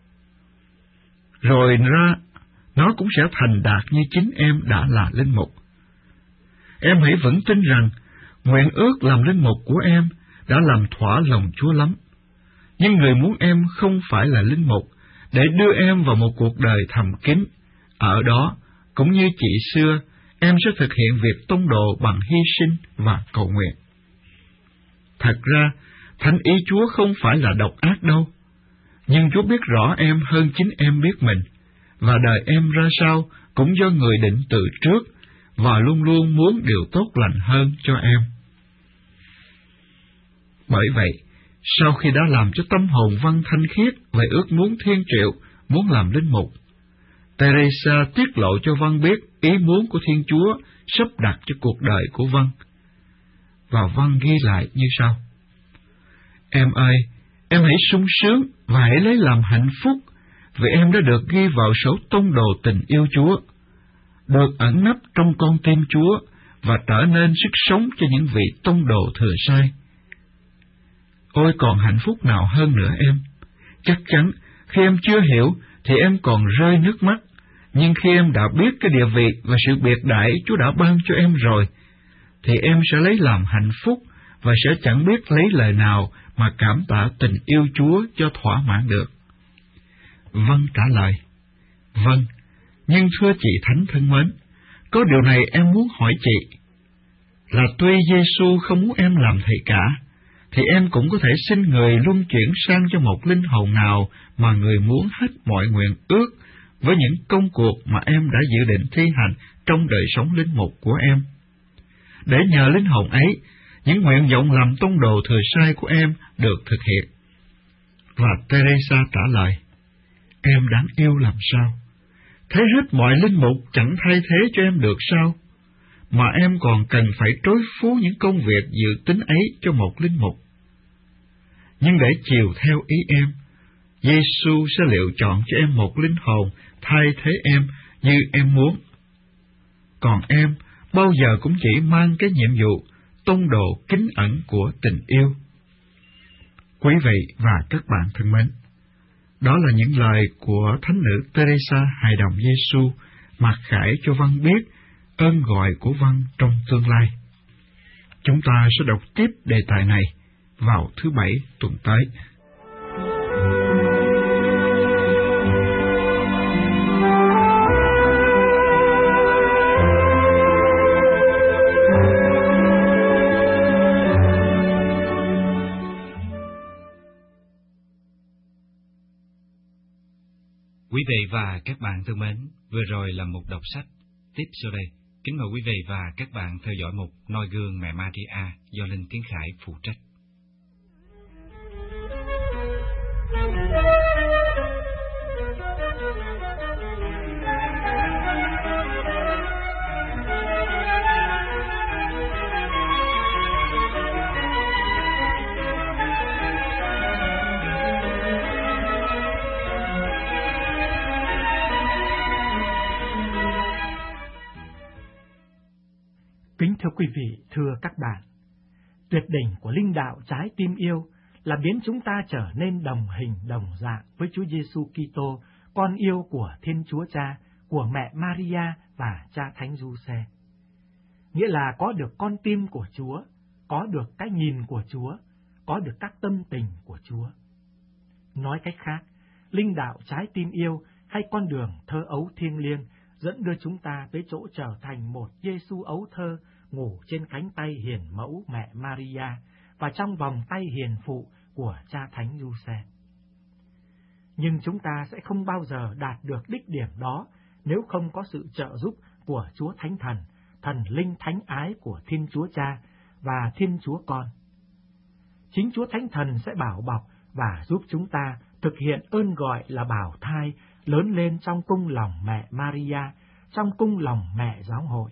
Rồi ra, nó cũng sẽ thành đạt như chính em đã là linh mục. Em hãy vững tin rằng, nguyện ước làm linh mục của em đã làm thỏa lòng Chúa lắm. Nhưng người muốn em không phải là linh mục, để đưa em vào một cuộc đời thầm kín. Ở đó, cũng như chị xưa, em sẽ thực hiện việc tông đồ bằng hy sinh và cầu nguyện. Thật ra, thánh ý Chúa không phải là độc ác đâu, nhưng Chúa biết rõ em hơn chính em biết mình, và đời em ra sao cũng do người định từ trước, và luôn luôn muốn điều tốt lành hơn cho em. Bởi vậy, sau khi đã làm cho tâm hồn Văn thanh khiết về ước muốn thiên triệu, muốn làm linh mục, Teresa tiết lộ cho Văn biết ý muốn của Thiên Chúa sắp đặt cho cuộc đời của Văn. Và Văn ghi lại như sau. Em ơi, em hãy sung sướng và hãy lấy làm hạnh phúc, vì em đã được ghi vào sổ tông đồ tình yêu Chúa, được ẩn nấp trong con tim Chúa và trở nên sức sống cho những vị tông đồ thừa sai. Ôi còn hạnh phúc nào hơn nữa em. Chắc chắn, khi em chưa hiểu, thì em còn rơi nước mắt, nhưng khi em đã biết cái địa vị và sự biệt đại Chúa đã ban cho em rồi, thì em sẽ lấy làm hạnh phúc và sẽ chẳng biết lấy lời nào mà cảm tạ tình yêu Chúa cho thỏa mãn được. Vâng trả lời, vâng, nhưng thưa chị Thánh thân mến, có điều này em muốn hỏi chị, là tuy Giê-xu không muốn em làm thầy cả, thì em cũng có thể xin người luân chuyển sang cho một linh hồn nào mà người muốn hết mọi nguyện ước với những công cuộc mà em đã dự định thi hành trong đời sống linh mục của em. Để nhờ linh hồn ấy, những nguyện vọng làm tông đồ thừa sai của em được thực hiện. Và Teresa trả lời, em đáng yêu làm sao? Thế hết mọi linh mục chẳng thay thế cho em được sao? Mà em còn cần phải trối phú những công việc dự tính ấy cho một linh mục. Nhưng để chiều theo ý em, Giê-xu sẽ lựa chọn cho em một linh hồn thay thế em như em muốn. Còn em bao giờ cũng chỉ mang cái nhiệm vụ tông đồ kính ẩn của tình yêu. Quý vị và các bạn thân mến, đó là những lời của Thánh nữ Teresa hài đồng Giê-xu mặc khải cho Văn biết ơn gọi của Văn trong tương lai. Chúng ta sẽ đọc tiếp đề tài này vào thứ Bảy tuần tới. vị và các bạn thân mến, vừa rồi là một đọc sách. Tiếp sau đây, kính mời quý vị và các bạn theo dõi mục Noi gương mẹ Maria do Linh Tiến Khải phụ trách. Kính thưa quý vị, thưa các bạn, tuyệt đỉnh của linh đạo trái tim yêu là biến chúng ta trở nên đồng hình đồng dạng với Chúa Giêsu Kitô, con yêu của Thiên Chúa Cha, của mẹ Maria và Cha Thánh Giuse. Nghĩa là có được con tim của Chúa, có được cái nhìn của Chúa, có được các tâm tình của Chúa. Nói cách khác, linh đạo trái tim yêu hay con đường thơ ấu thiêng liêng dẫn đưa chúng ta tới chỗ trở thành một Giêsu ấu thơ ngủ trên cánh tay hiền mẫu mẹ Maria và trong vòng tay hiền phụ của Cha Thánh Giuse. Nhưng chúng ta sẽ không bao giờ đạt được đích điểm đó nếu không có sự trợ giúp của Chúa Thánh Thần, Thần Linh Thánh Ái của Thiên Chúa Cha và Thiên Chúa Con. Chính Chúa Thánh Thần sẽ bảo bọc và giúp chúng ta thực hiện ơn gọi là bào thai lớn lên trong cung lòng mẹ Maria, trong cung lòng mẹ giáo hội.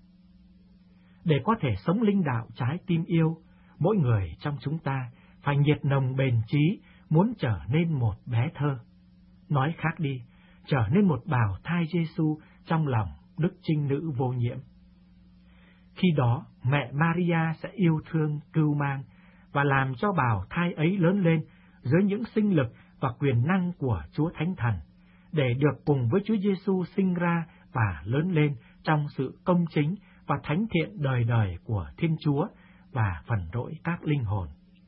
Để có thể sống linh đạo trái tim yêu, mỗi người trong chúng ta phải nhiệt nồng bền chí muốn trở nên một bé thơ. Nói khác đi, trở nên một bào thai Giêsu trong lòng Đức Trinh Nữ vô nhiễm. Khi đó, mẹ Maria sẽ yêu thương, cưu mang và làm cho bào thai ấy lớn lên dưới những sinh lực và quyền năng của Chúa Thánh Thần, để được cùng với Chúa Giêsu sinh ra và lớn lên trong sự công chính và thánh thiện đời đời của Thiên Chúa và phần rỗi các linh hồn.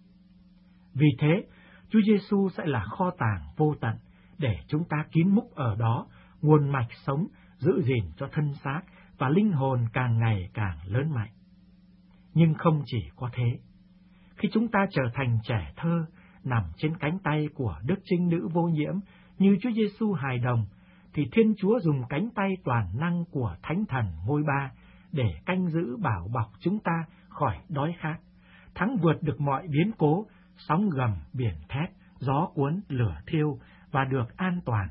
Vì thế, Chúa Giêsu sẽ là kho tàng vô tận để chúng ta kín múc ở đó nguồn mạch sống giữ gìn cho thân xác và linh hồn càng ngày càng lớn mạnh. Nhưng không chỉ có thế, khi chúng ta trở thành trẻ thơ nằm trên cánh tay của Đức Trinh Nữ vô nhiễm như Chúa Giêsu hài đồng, thì Thiên Chúa dùng cánh tay toàn năng của Thánh Thần ngôi ba để canh giữ bảo bọc chúng ta khỏi đói khát, thắng vượt được mọi biến cố, sóng gầm, biển thét, gió cuốn, lửa thiêu và được an toàn.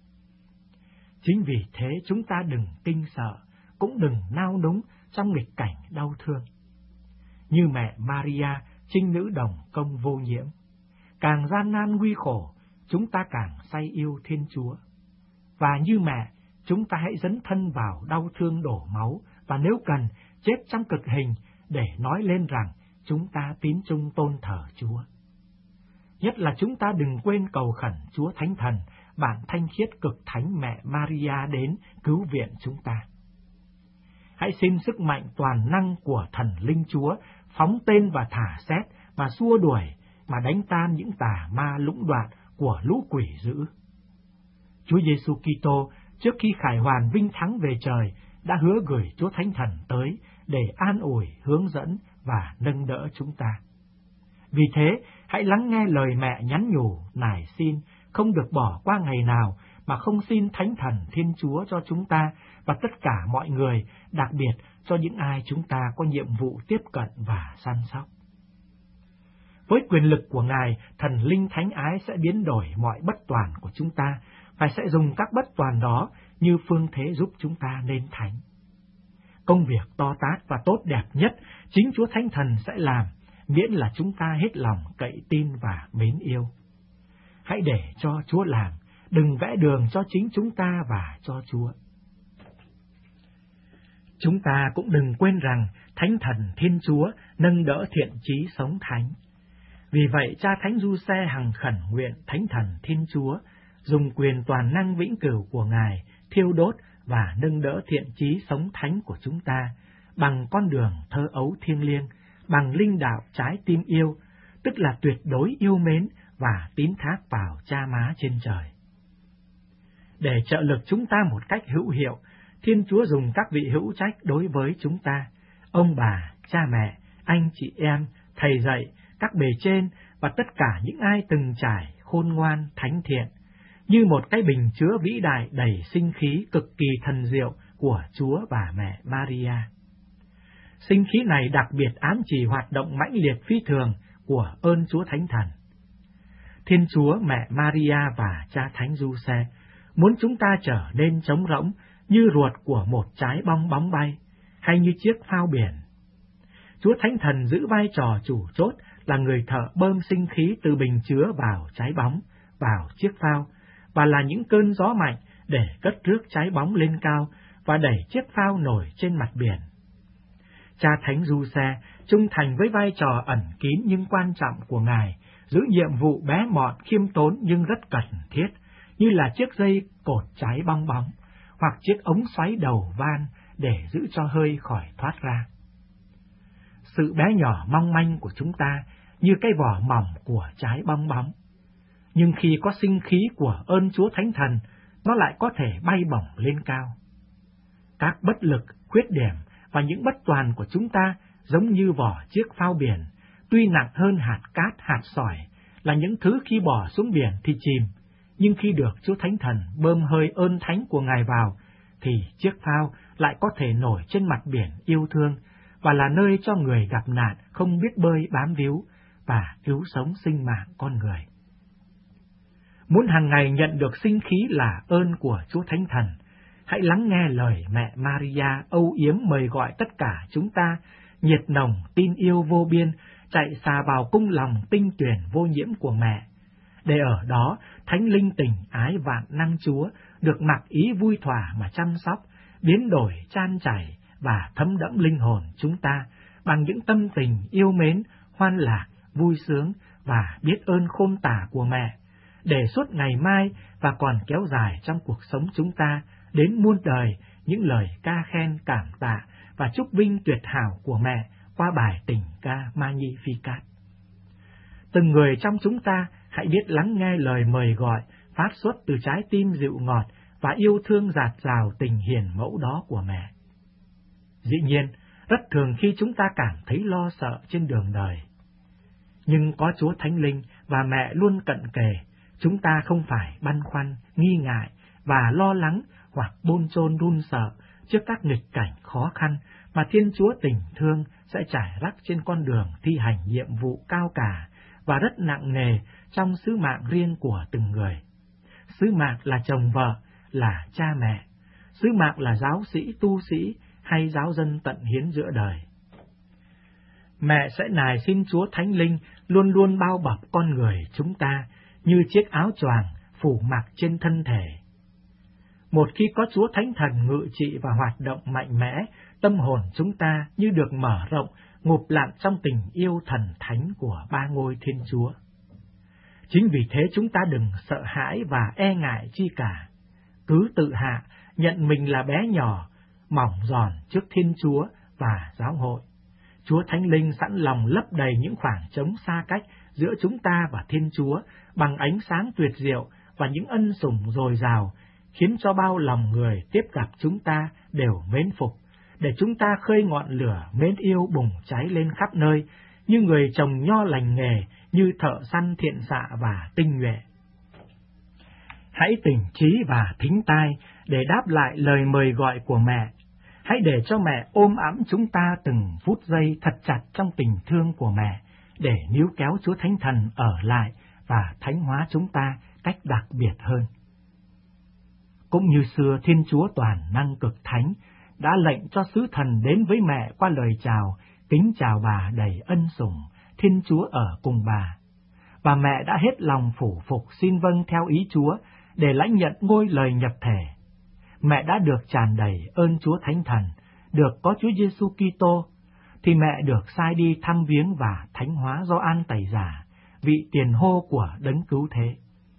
Chính vì thế chúng ta đừng kinh sợ, cũng đừng nao núng trong nghịch cảnh đau thương. Như mẹ Maria, Trinh Nữ đồng công vô nhiễm, càng gian nan nguy khổ, chúng ta càng say yêu Thiên Chúa. Và như mẹ, chúng ta hãy dấn thân vào đau thương đổ máu, và nếu cần, chết trong cực hình để nói lên rằng chúng ta tín trung tôn thờ Chúa. Nhất là chúng ta đừng quên cầu khẩn Chúa Thánh Thần, bản thanh khiết cực thánh mẹ Maria đến cứu viện chúng ta. Hãy xin sức mạnh toàn năng của Thần Linh Chúa phóng tên và thả sét mà xua đuổi, mà đánh tan những tà ma lũng đoạn của lũ quỷ dữ. Chúa Giêsu Kitô trước khi khải hoàn vinh thắng về trời đã hứa gửi Chúa Thánh Thần tới để an ủi, hướng dẫn và nâng đỡ chúng ta. Vì thế, hãy lắng nghe lời mẹ nhắn nhủ, nài xin, không được bỏ qua ngày nào mà không xin Thánh Thần Thiên Chúa cho chúng ta và tất cả mọi người, đặc biệt cho những ai chúng ta có nhiệm vụ tiếp cận và săn sóc. Với quyền lực của Ngài, Thần Linh Thánh Ái sẽ biến đổi mọi bất toàn của chúng ta và sẽ dùng các bất toàn đó như phương thế giúp chúng ta nên thánh. Công việc to tát và tốt đẹp nhất chính Chúa Thánh Thần sẽ làm, miễn là chúng ta hết lòng cậy tin và mến yêu. Hãy để cho Chúa làm, đừng vẽ đường cho chính chúng ta và cho Chúa. Chúng ta cũng đừng quên rằng Thánh Thần Thiên Chúa nâng đỡ thiện chí sống thánh. Vì vậy, Cha Thánh Giuse hằng khẩn nguyện Thánh Thần Thiên Chúa dùng quyền toàn năng vĩnh cửu của Ngài thiêu đốt và nâng đỡ thiện chí sống thánh của chúng ta bằng con đường thơ ấu thiêng liêng, bằng linh đạo trái tim yêu, tức là tuyệt đối yêu mến và tín thác vào Cha Má trên trời. Để trợ lực chúng ta một cách hữu hiệu, Thiên Chúa dùng các vị hữu trách đối với chúng ta, ông bà, cha mẹ, anh chị em, thầy dạy, các bề trên và tất cả những ai từng trải khôn ngoan, thánh thiện, như một cái bình chứa vĩ đại đầy sinh khí cực kỳ thần diệu của Chúa và mẹ Maria. Sinh khí này đặc biệt ám chỉ hoạt động mãnh liệt phi thường của ơn Chúa Thánh Thần. Thiên Chúa, mẹ Maria và cha Thánh Giuse muốn chúng ta trở nên trống rỗng như ruột của một trái bong bóng bay, hay như chiếc phao biển. Chúa Thánh Thần giữ vai trò chủ chốt là người thợ bơm sinh khí từ bình chứa vào trái bóng, vào chiếc phao, và là những cơn gió mạnh để cất rước trái bóng lên cao và đẩy chiếc phao nổi trên mặt biển. Cha Thánh Giuse trung thành với vai trò ẩn kín nhưng quan trọng của Ngài, giữ nhiệm vụ bé mọn khiêm tốn nhưng rất cần thiết, như là chiếc dây cột trái bong bóng, hoặc chiếc ống xoáy đầu van để giữ cho hơi khỏi thoát ra. Sự bé nhỏ mong manh của chúng ta như cái vỏ mỏng của trái bong bóng, nhưng khi có sinh khí của ơn Chúa Thánh Thần, nó lại có thể bay bổng lên cao. Các bất lực, khuyết điểm và những bất toàn của chúng ta giống như vỏ chiếc phao biển, tuy nặng hơn hạt cát, hạt sỏi, là những thứ khi bỏ xuống biển thì chìm, nhưng khi được Chúa Thánh Thần bơm hơi ơn thánh của Ngài vào, thì chiếc phao lại có thể nổi trên mặt biển yêu thương, và là nơi cho người gặp nạn không biết bơi bám víu, và cứu sống sinh mạng con người. Muốn hàng ngày nhận được sinh khí là ơn của Chúa Thánh Thần, hãy lắng nghe lời mẹ Maria âu yếm mời gọi tất cả chúng ta, nhiệt nồng tin yêu vô biên, chạy xà vào cung lòng tinh tuyển vô nhiễm của mẹ, để ở đó thánh linh tình ái vạn năng Chúa được mặc ý vui thỏa mà chăm sóc, biến đổi chan chảy và thấm đẫm linh hồn chúng ta bằng những tâm tình yêu mến, hoan lạc, vui sướng và biết ơn khôn tả của mẹ, để suốt ngày mai và còn kéo dài trong cuộc sống chúng ta đến muôn đời những lời ca khen cảm tạ và chúc vinh tuyệt hảo của mẹ qua bài tình ca Magnificat. Từng người trong chúng ta hãy biết lắng nghe lời mời gọi phát xuất từ trái tim dịu ngọt và yêu thương dạt dào tình hiền mẫu đó của mẹ. Dĩ nhiên, rất thường khi chúng ta cảm thấy lo sợ trên đường đời, nhưng có Chúa Thánh Linh và mẹ luôn cận kề, chúng ta không phải băn khoăn, nghi ngại và lo lắng hoặc bôn chôn run sợ trước các nghịch cảnh khó khăn mà Thiên Chúa tình thương sẽ trải rắc trên con đường thi hành nhiệm vụ cao cả và rất nặng nề trong sứ mạng riêng của từng người. Sứ mạng là chồng vợ, là cha mẹ, sứ mạng là giáo sĩ, tu sĩ hay giáo dân tận hiến giữa đời. Mẹ sẽ nài xin Chúa Thánh Linh luôn luôn bao bọc con người chúng ta như chiếc áo choàng phủ mặc trên thân thể. Một khi có Chúa Thánh Thần ngự trị và hoạt động mạnh mẽ, tâm hồn chúng ta như được mở rộng, ngụp lặn trong tình yêu thần thánh của ba ngôi Thiên Chúa. Chính vì thế chúng ta đừng sợ hãi và e ngại chi cả. Cứ tự hạ, nhận mình là bé nhỏ, mỏng giòn trước Thiên Chúa và giáo hội. Chúa Thánh Linh sẵn lòng lấp đầy những khoảng trống xa cách giữa chúng ta và Thiên Chúa bằng ánh sáng tuyệt diệu và những ân sủng dồi dào, khiến cho bao lòng người tiếp gặp chúng ta đều mến phục, để chúng ta khơi ngọn lửa mến yêu bùng cháy lên khắp nơi, như người trồng nho lành nghề, như thợ săn thiện xạ và tinh nhuệ. Hãy tỉnh trí và thính tai để đáp lại lời mời gọi của mẹ. Hãy để cho mẹ ôm ẵm chúng ta từng phút giây thật chặt trong tình thương của mẹ, để níu kéo Chúa Thánh Thần ở lại và thánh hóa chúng ta cách đặc biệt hơn. Cũng như xưa, Thiên Chúa toàn năng cực thánh đã lệnh cho sứ thần đến với mẹ qua lời chào, kính chào bà đầy ân sủng, Thiên Chúa ở cùng bà. Và mẹ đã hết lòng phủ phục xin vâng theo ý Chúa để lãnh nhận ngôi lời nhập thể. Mẹ đã được tràn đầy ơn Chúa Thánh Thần, được có Chúa Giêsu Kitô, thì mẹ được sai đi thăm viếng và thánh hóa Gioan Tẩy Giả, vị tiền hô của Đấng Cứu Thế.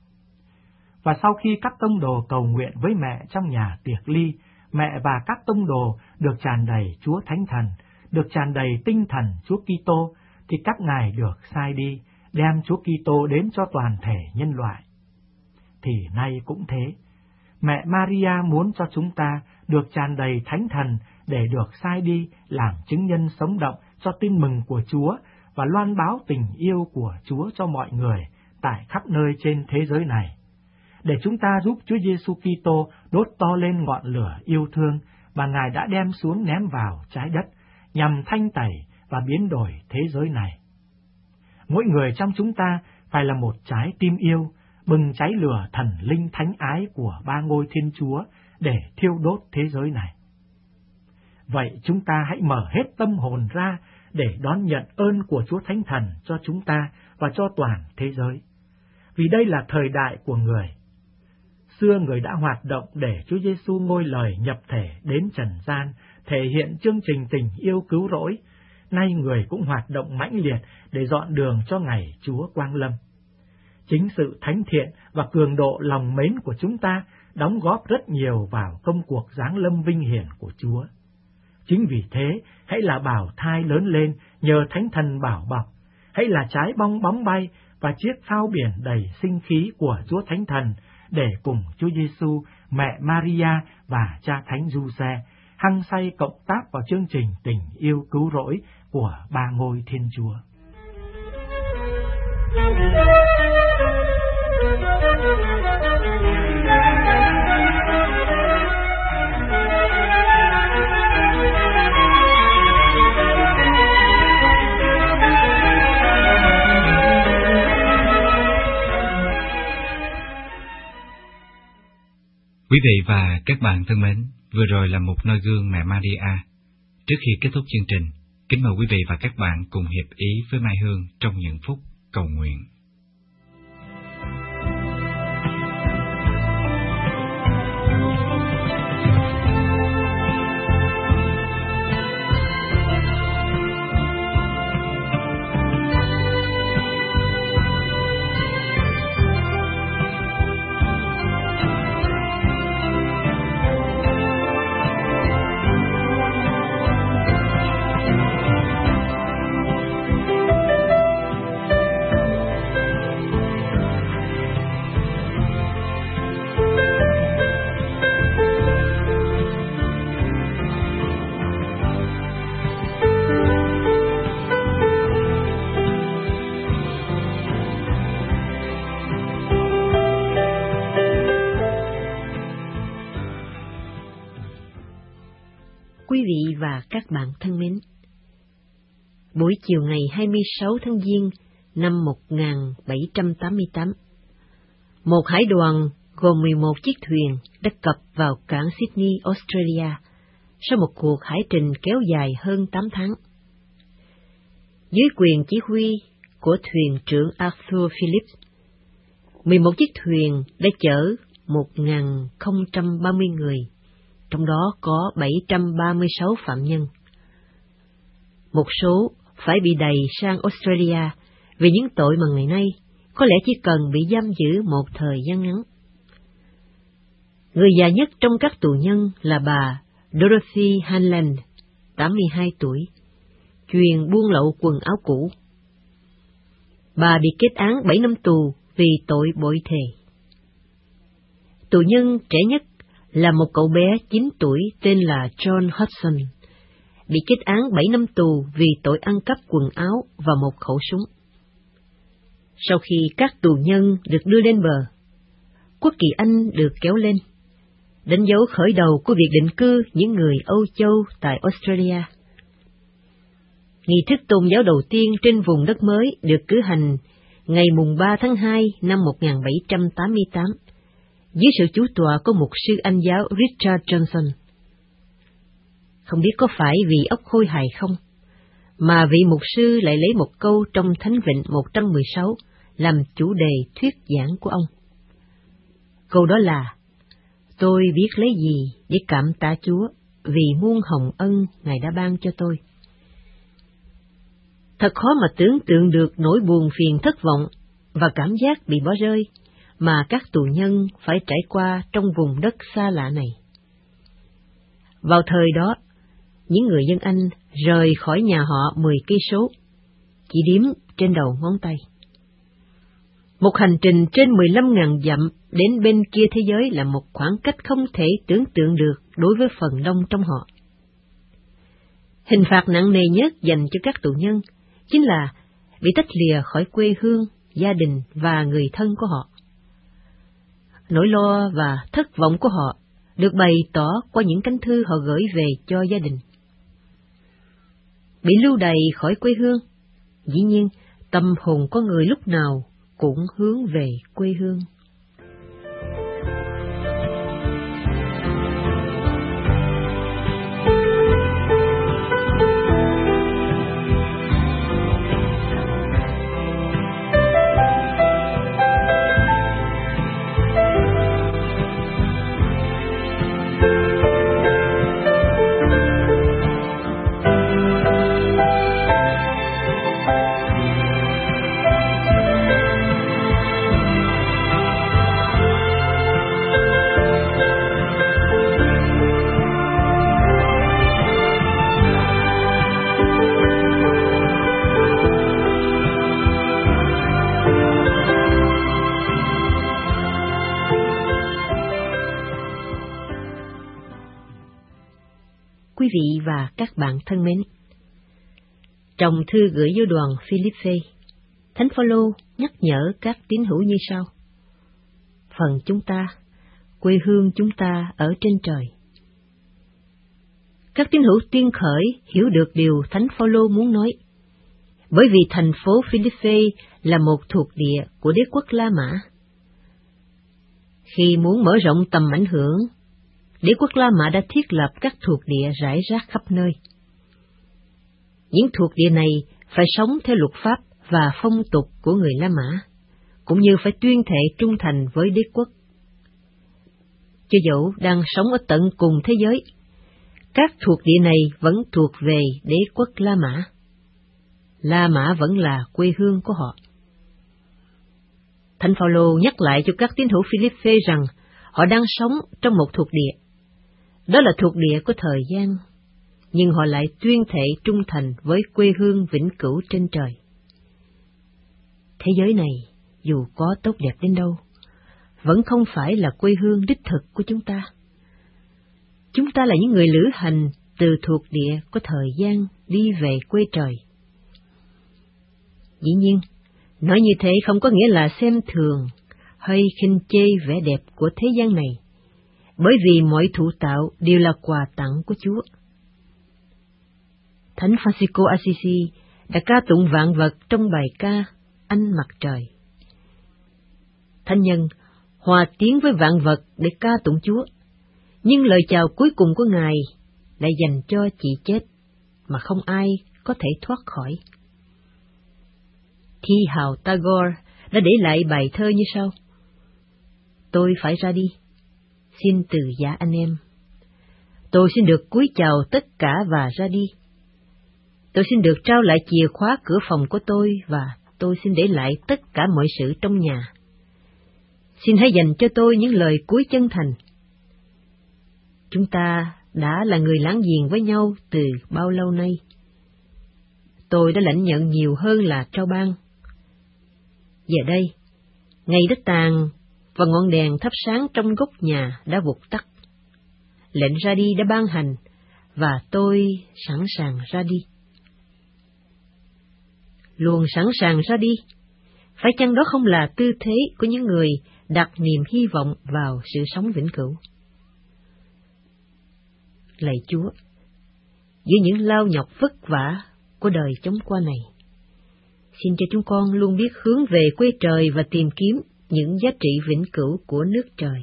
Và sau khi các tông đồ cầu nguyện với mẹ trong nhà tiệc ly, mẹ và các tông đồ được tràn đầy Chúa Thánh Thần, được tràn đầy tinh thần Chúa Kitô, thì các ngài được sai đi, đem Chúa Kitô đến cho toàn thể nhân loại. Thì nay cũng thế, mẹ Maria muốn cho chúng ta được tràn đầy Thánh Thần để được sai đi làm chứng nhân sống động cho tin mừng của Chúa và loan báo tình yêu của Chúa cho mọi người tại khắp nơi trên thế giới này. để chúng ta giúp Chúa Giêsu Kitô đốt to lên ngọn lửa yêu thương mà Ngài đã đem xuống ném vào trái đất, nhằm thanh tẩy và biến đổi thế giới này. Mỗi người trong chúng ta phải là một trái tim yêu, bừng cháy lửa thần linh thánh ái của ba ngôi Thiên Chúa để thiêu đốt thế giới này. Vậy chúng ta hãy mở hết tâm hồn ra để đón nhận ơn của Chúa Thánh Thần cho chúng ta và cho toàn thế giới. Vì đây là thời đại của Người. Xưa Người đã hoạt động để Chúa Giêsu ngôi lời nhập thể đến trần gian, thể hiện chương trình tình yêu cứu rỗi. Nay Người cũng hoạt động mãnh liệt để dọn đường cho ngày Chúa quang lâm. Chính sự thánh thiện và cường độ lòng mến của chúng ta đóng góp rất nhiều vào công cuộc giáng lâm vinh hiển của Chúa. Chính vì thế, hãy là bào thai lớn lên nhờ Thánh Thần bảo bọc, hãy là trái bong bóng bay và chiếc phao biển đầy sinh khí của Chúa Thánh Thần để cùng Chúa Giêsu, mẹ Maria và cha Thánh Giuse hăng say cộng tác vào chương trình tình yêu cứu rỗi của ba ngôi Thiên Chúa. Quý vị và các bạn thân mến, vừa rồi là một noi gương mẹ Maria. Trước khi kết thúc chương trình, kính mời quý vị và các bạn cùng hiệp ý với Mai Hương trong những phút cầu nguyện. Quý vị và các bạn thân mến, buổi chiều ngày 26 tháng Giêng năm 1788, một hải đoàn gồm 11 chiếc thuyền đã cập vào cảng Sydney, Australia, sau một cuộc hải trình kéo dài hơn 8 tháng. Dưới quyền chỉ huy của thuyền trưởng Arthur Phillips, 11 chiếc thuyền đã chở 1.030 người, trong đó có 736 phạm nhân. Một số phải bị đày sang Australia vì những tội mà ngày nay có lẽ chỉ cần bị giam giữ một thời gian ngắn. Người già nhất trong các tù nhân là bà Dorothy Hanland, 82 tuổi, chuyên buôn lậu quần áo cũ. Bà bị kết án 7 năm tù vì tội bội thề. Tù nhân trẻ nhất là một cậu bé 9 tuổi tên là John Hudson, bị kết án 7 năm tù vì tội ăn cắp quần áo và một khẩu súng. Sau khi các tù nhân được đưa lên bờ, quốc kỳ Anh được kéo lên, đánh dấu khởi đầu của việc định cư những người Âu Châu tại Australia. Nghi thức tôn giáo đầu tiên trên vùng đất mới được cử hành ngày mùng 3 tháng 2 năm 1788, dưới sự chủ tọa của mục sư Anh giáo Richard Johnson. Không biết có phải vì óc khôi hài không, mà vị mục sư lại lấy một câu trong Thánh Vịnh 116 làm chủ đề thuyết giảng của ông. Câu đó là: tôi biết lấy gì để cảm tạ Chúa vì muôn hồng ân Ngài đã ban cho tôi. Thật khó mà tưởng tượng được nỗi buồn phiền thất vọng và cảm giác bị bỏ rơi mà các tù nhân phải trải qua trong vùng đất xa lạ này. Vào thời đó, những người dân Anh rời khỏi nhà họ 10 cây số, chỉ đếm trên đầu ngón tay. Một hành trình trên 15.000 dặm đến bên kia thế giới là một khoảng cách không thể tưởng tượng được đối với phần đông trong họ. Hình phạt nặng nề nhất dành cho các tù nhân chính là bị tách lìa khỏi quê hương, gia đình và người thân của họ. Nỗi lo và thất vọng của họ được bày tỏ qua những cánh thư họ gửi về cho gia đình. Bị lưu đày khỏi quê hương, dĩ nhiên tâm hồn con người lúc nào cũng hướng về quê hương. Quý vị và các bạn thân mến, trong thư gửi vô đoàn Philippe, Thánh Phaolô nhắc nhở các tín hữu như sau: phần chúng ta, quê hương chúng ta ở trên trời. Các tín hữu tuyên khởi hiểu được điều Thánh Phaolô muốn nói, bởi vì thành phố Philippe là một thuộc địa của đế quốc La Mã. Khi muốn mở rộng tầm ảnh hưởng, đế quốc La Mã đã thiết lập các thuộc địa rải rác khắp nơi. Những thuộc địa này phải sống theo luật pháp và phong tục của người La Mã, cũng như phải tuyên thệ trung thành với đế quốc. Cho dẫu đang sống ở tận cùng thế giới, các thuộc địa này vẫn thuộc về đế quốc La Mã. La Mã vẫn là quê hương của họ. Thánh Phaolô nhắc lại cho các tín hữu Philippe rằng họ đang sống trong một thuộc địa. Đó là thuộc địa của thời gian, nhưng họ lại tuyên thệ trung thành với quê hương vĩnh cửu trên trời. Thế giới này, dù có tốt đẹp đến đâu, vẫn không phải là quê hương đích thực của chúng ta. Chúng ta là những người lữ hành từ thuộc địa của thời gian đi về quê trời. Dĩ nhiên, nói như thế không có nghĩa là xem thường hay khinh chê vẻ đẹp của thế gian này, bởi vì mọi thụ tạo đều là quà tặng của Chúa. Thánh Francisco Assisi đã ca tụng vạn vật trong bài ca Ánh Mặt Trời. Thánh nhân hòa tiếng với vạn vật để ca tụng Chúa, nhưng lời chào cuối cùng của Ngài lại dành cho chị chết mà không ai có thể thoát khỏi. Thi hào Tagore đã để lại bài thơ như sau: tôi phải ra đi, xin từ giã anh em. Tôi xin được cúi chào tất cả và ra đi. Tôi xin được trao lại chìa khóa cửa phòng của tôi và tôi xin để lại tất cả mọi sự trong nhà. Xin hãy dành cho tôi những lời cuối chân thành. Chúng ta đã là người láng giềng với nhau từ bao lâu nay. Tôi đã lãnh nhận nhiều hơn là trao ban. Giờ đây, ngày đất tàn và ngọn đèn thắp sáng trong góc nhà đã vụt tắt. Lệnh ra đi đã ban hành, và tôi sẵn sàng ra đi. Luôn sẵn sàng ra đi, phải chăng đó không là tư thế của những người đặt niềm hy vọng vào sự sống vĩnh cửu? Lạy Chúa, giữa những lao nhọc vất vả của đời chóng qua này, xin cho chúng con luôn biết hướng về quê trời và tìm kiếm những giá trị vĩnh cửu của nước trời.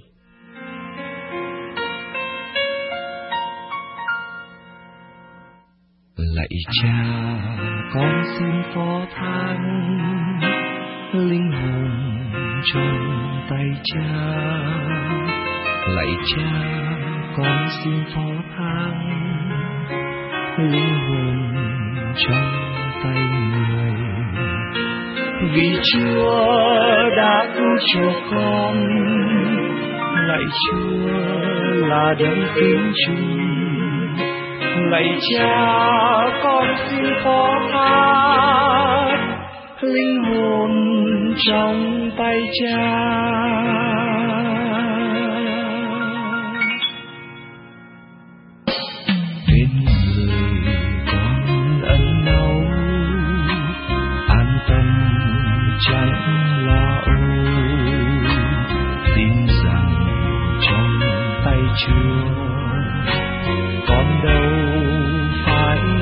Lạy Cha, con xin phó thác linh hồn trong tay Cha. Lạy Cha, con xin phó thác linh hồn trong tay người. Vì Chúa đã cứu cho con, lạy Chúa là đấng cứu chúng. Lạy Cha, con xin phó thác linh hồn trong tay Cha. Bên người con ân âu, an tâm chẳng lo âu. Tin rằng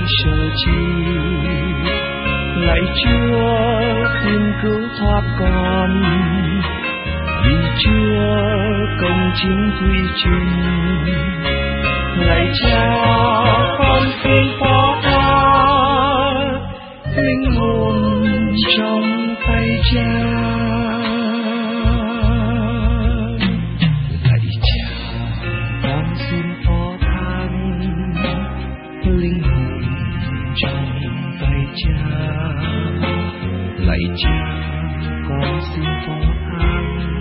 sợ chi. Lạy Chúa xin cứu thoát con, vì Chúa công chính quy trình. Lạy Cha con xin phó thác linh hồn trong tay Cha. Lạy Cha con xin phó thác linh hồn trong tay Cha. Lạy Cha con xin phó thác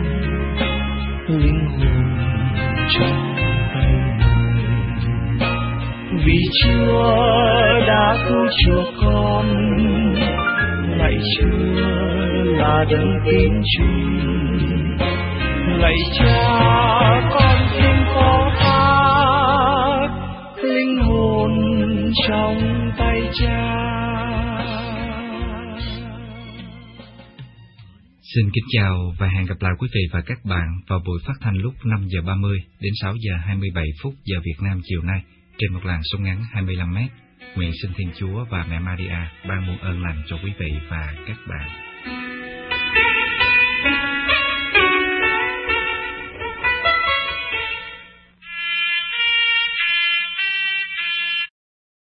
linh hồn trong tay Người, vì Chúa đã cứu chuộc con. Lạy Chúa là đấng tín chúng. Lạy Cha con xin phó thác linh hồn trong tay Cha. Xin kính chào và hẹn gặp lại quý vị và các bạn vào buổi phát thanh lúc 5 giờ 30 đến 6 giờ 27 phút giờ Việt Nam chiều nay trên một làn sóng ngắn 25 m. Nguyện xin Thiên Chúa và Mẹ Maria ban muôn ơn lành cho quý vị và các bạn.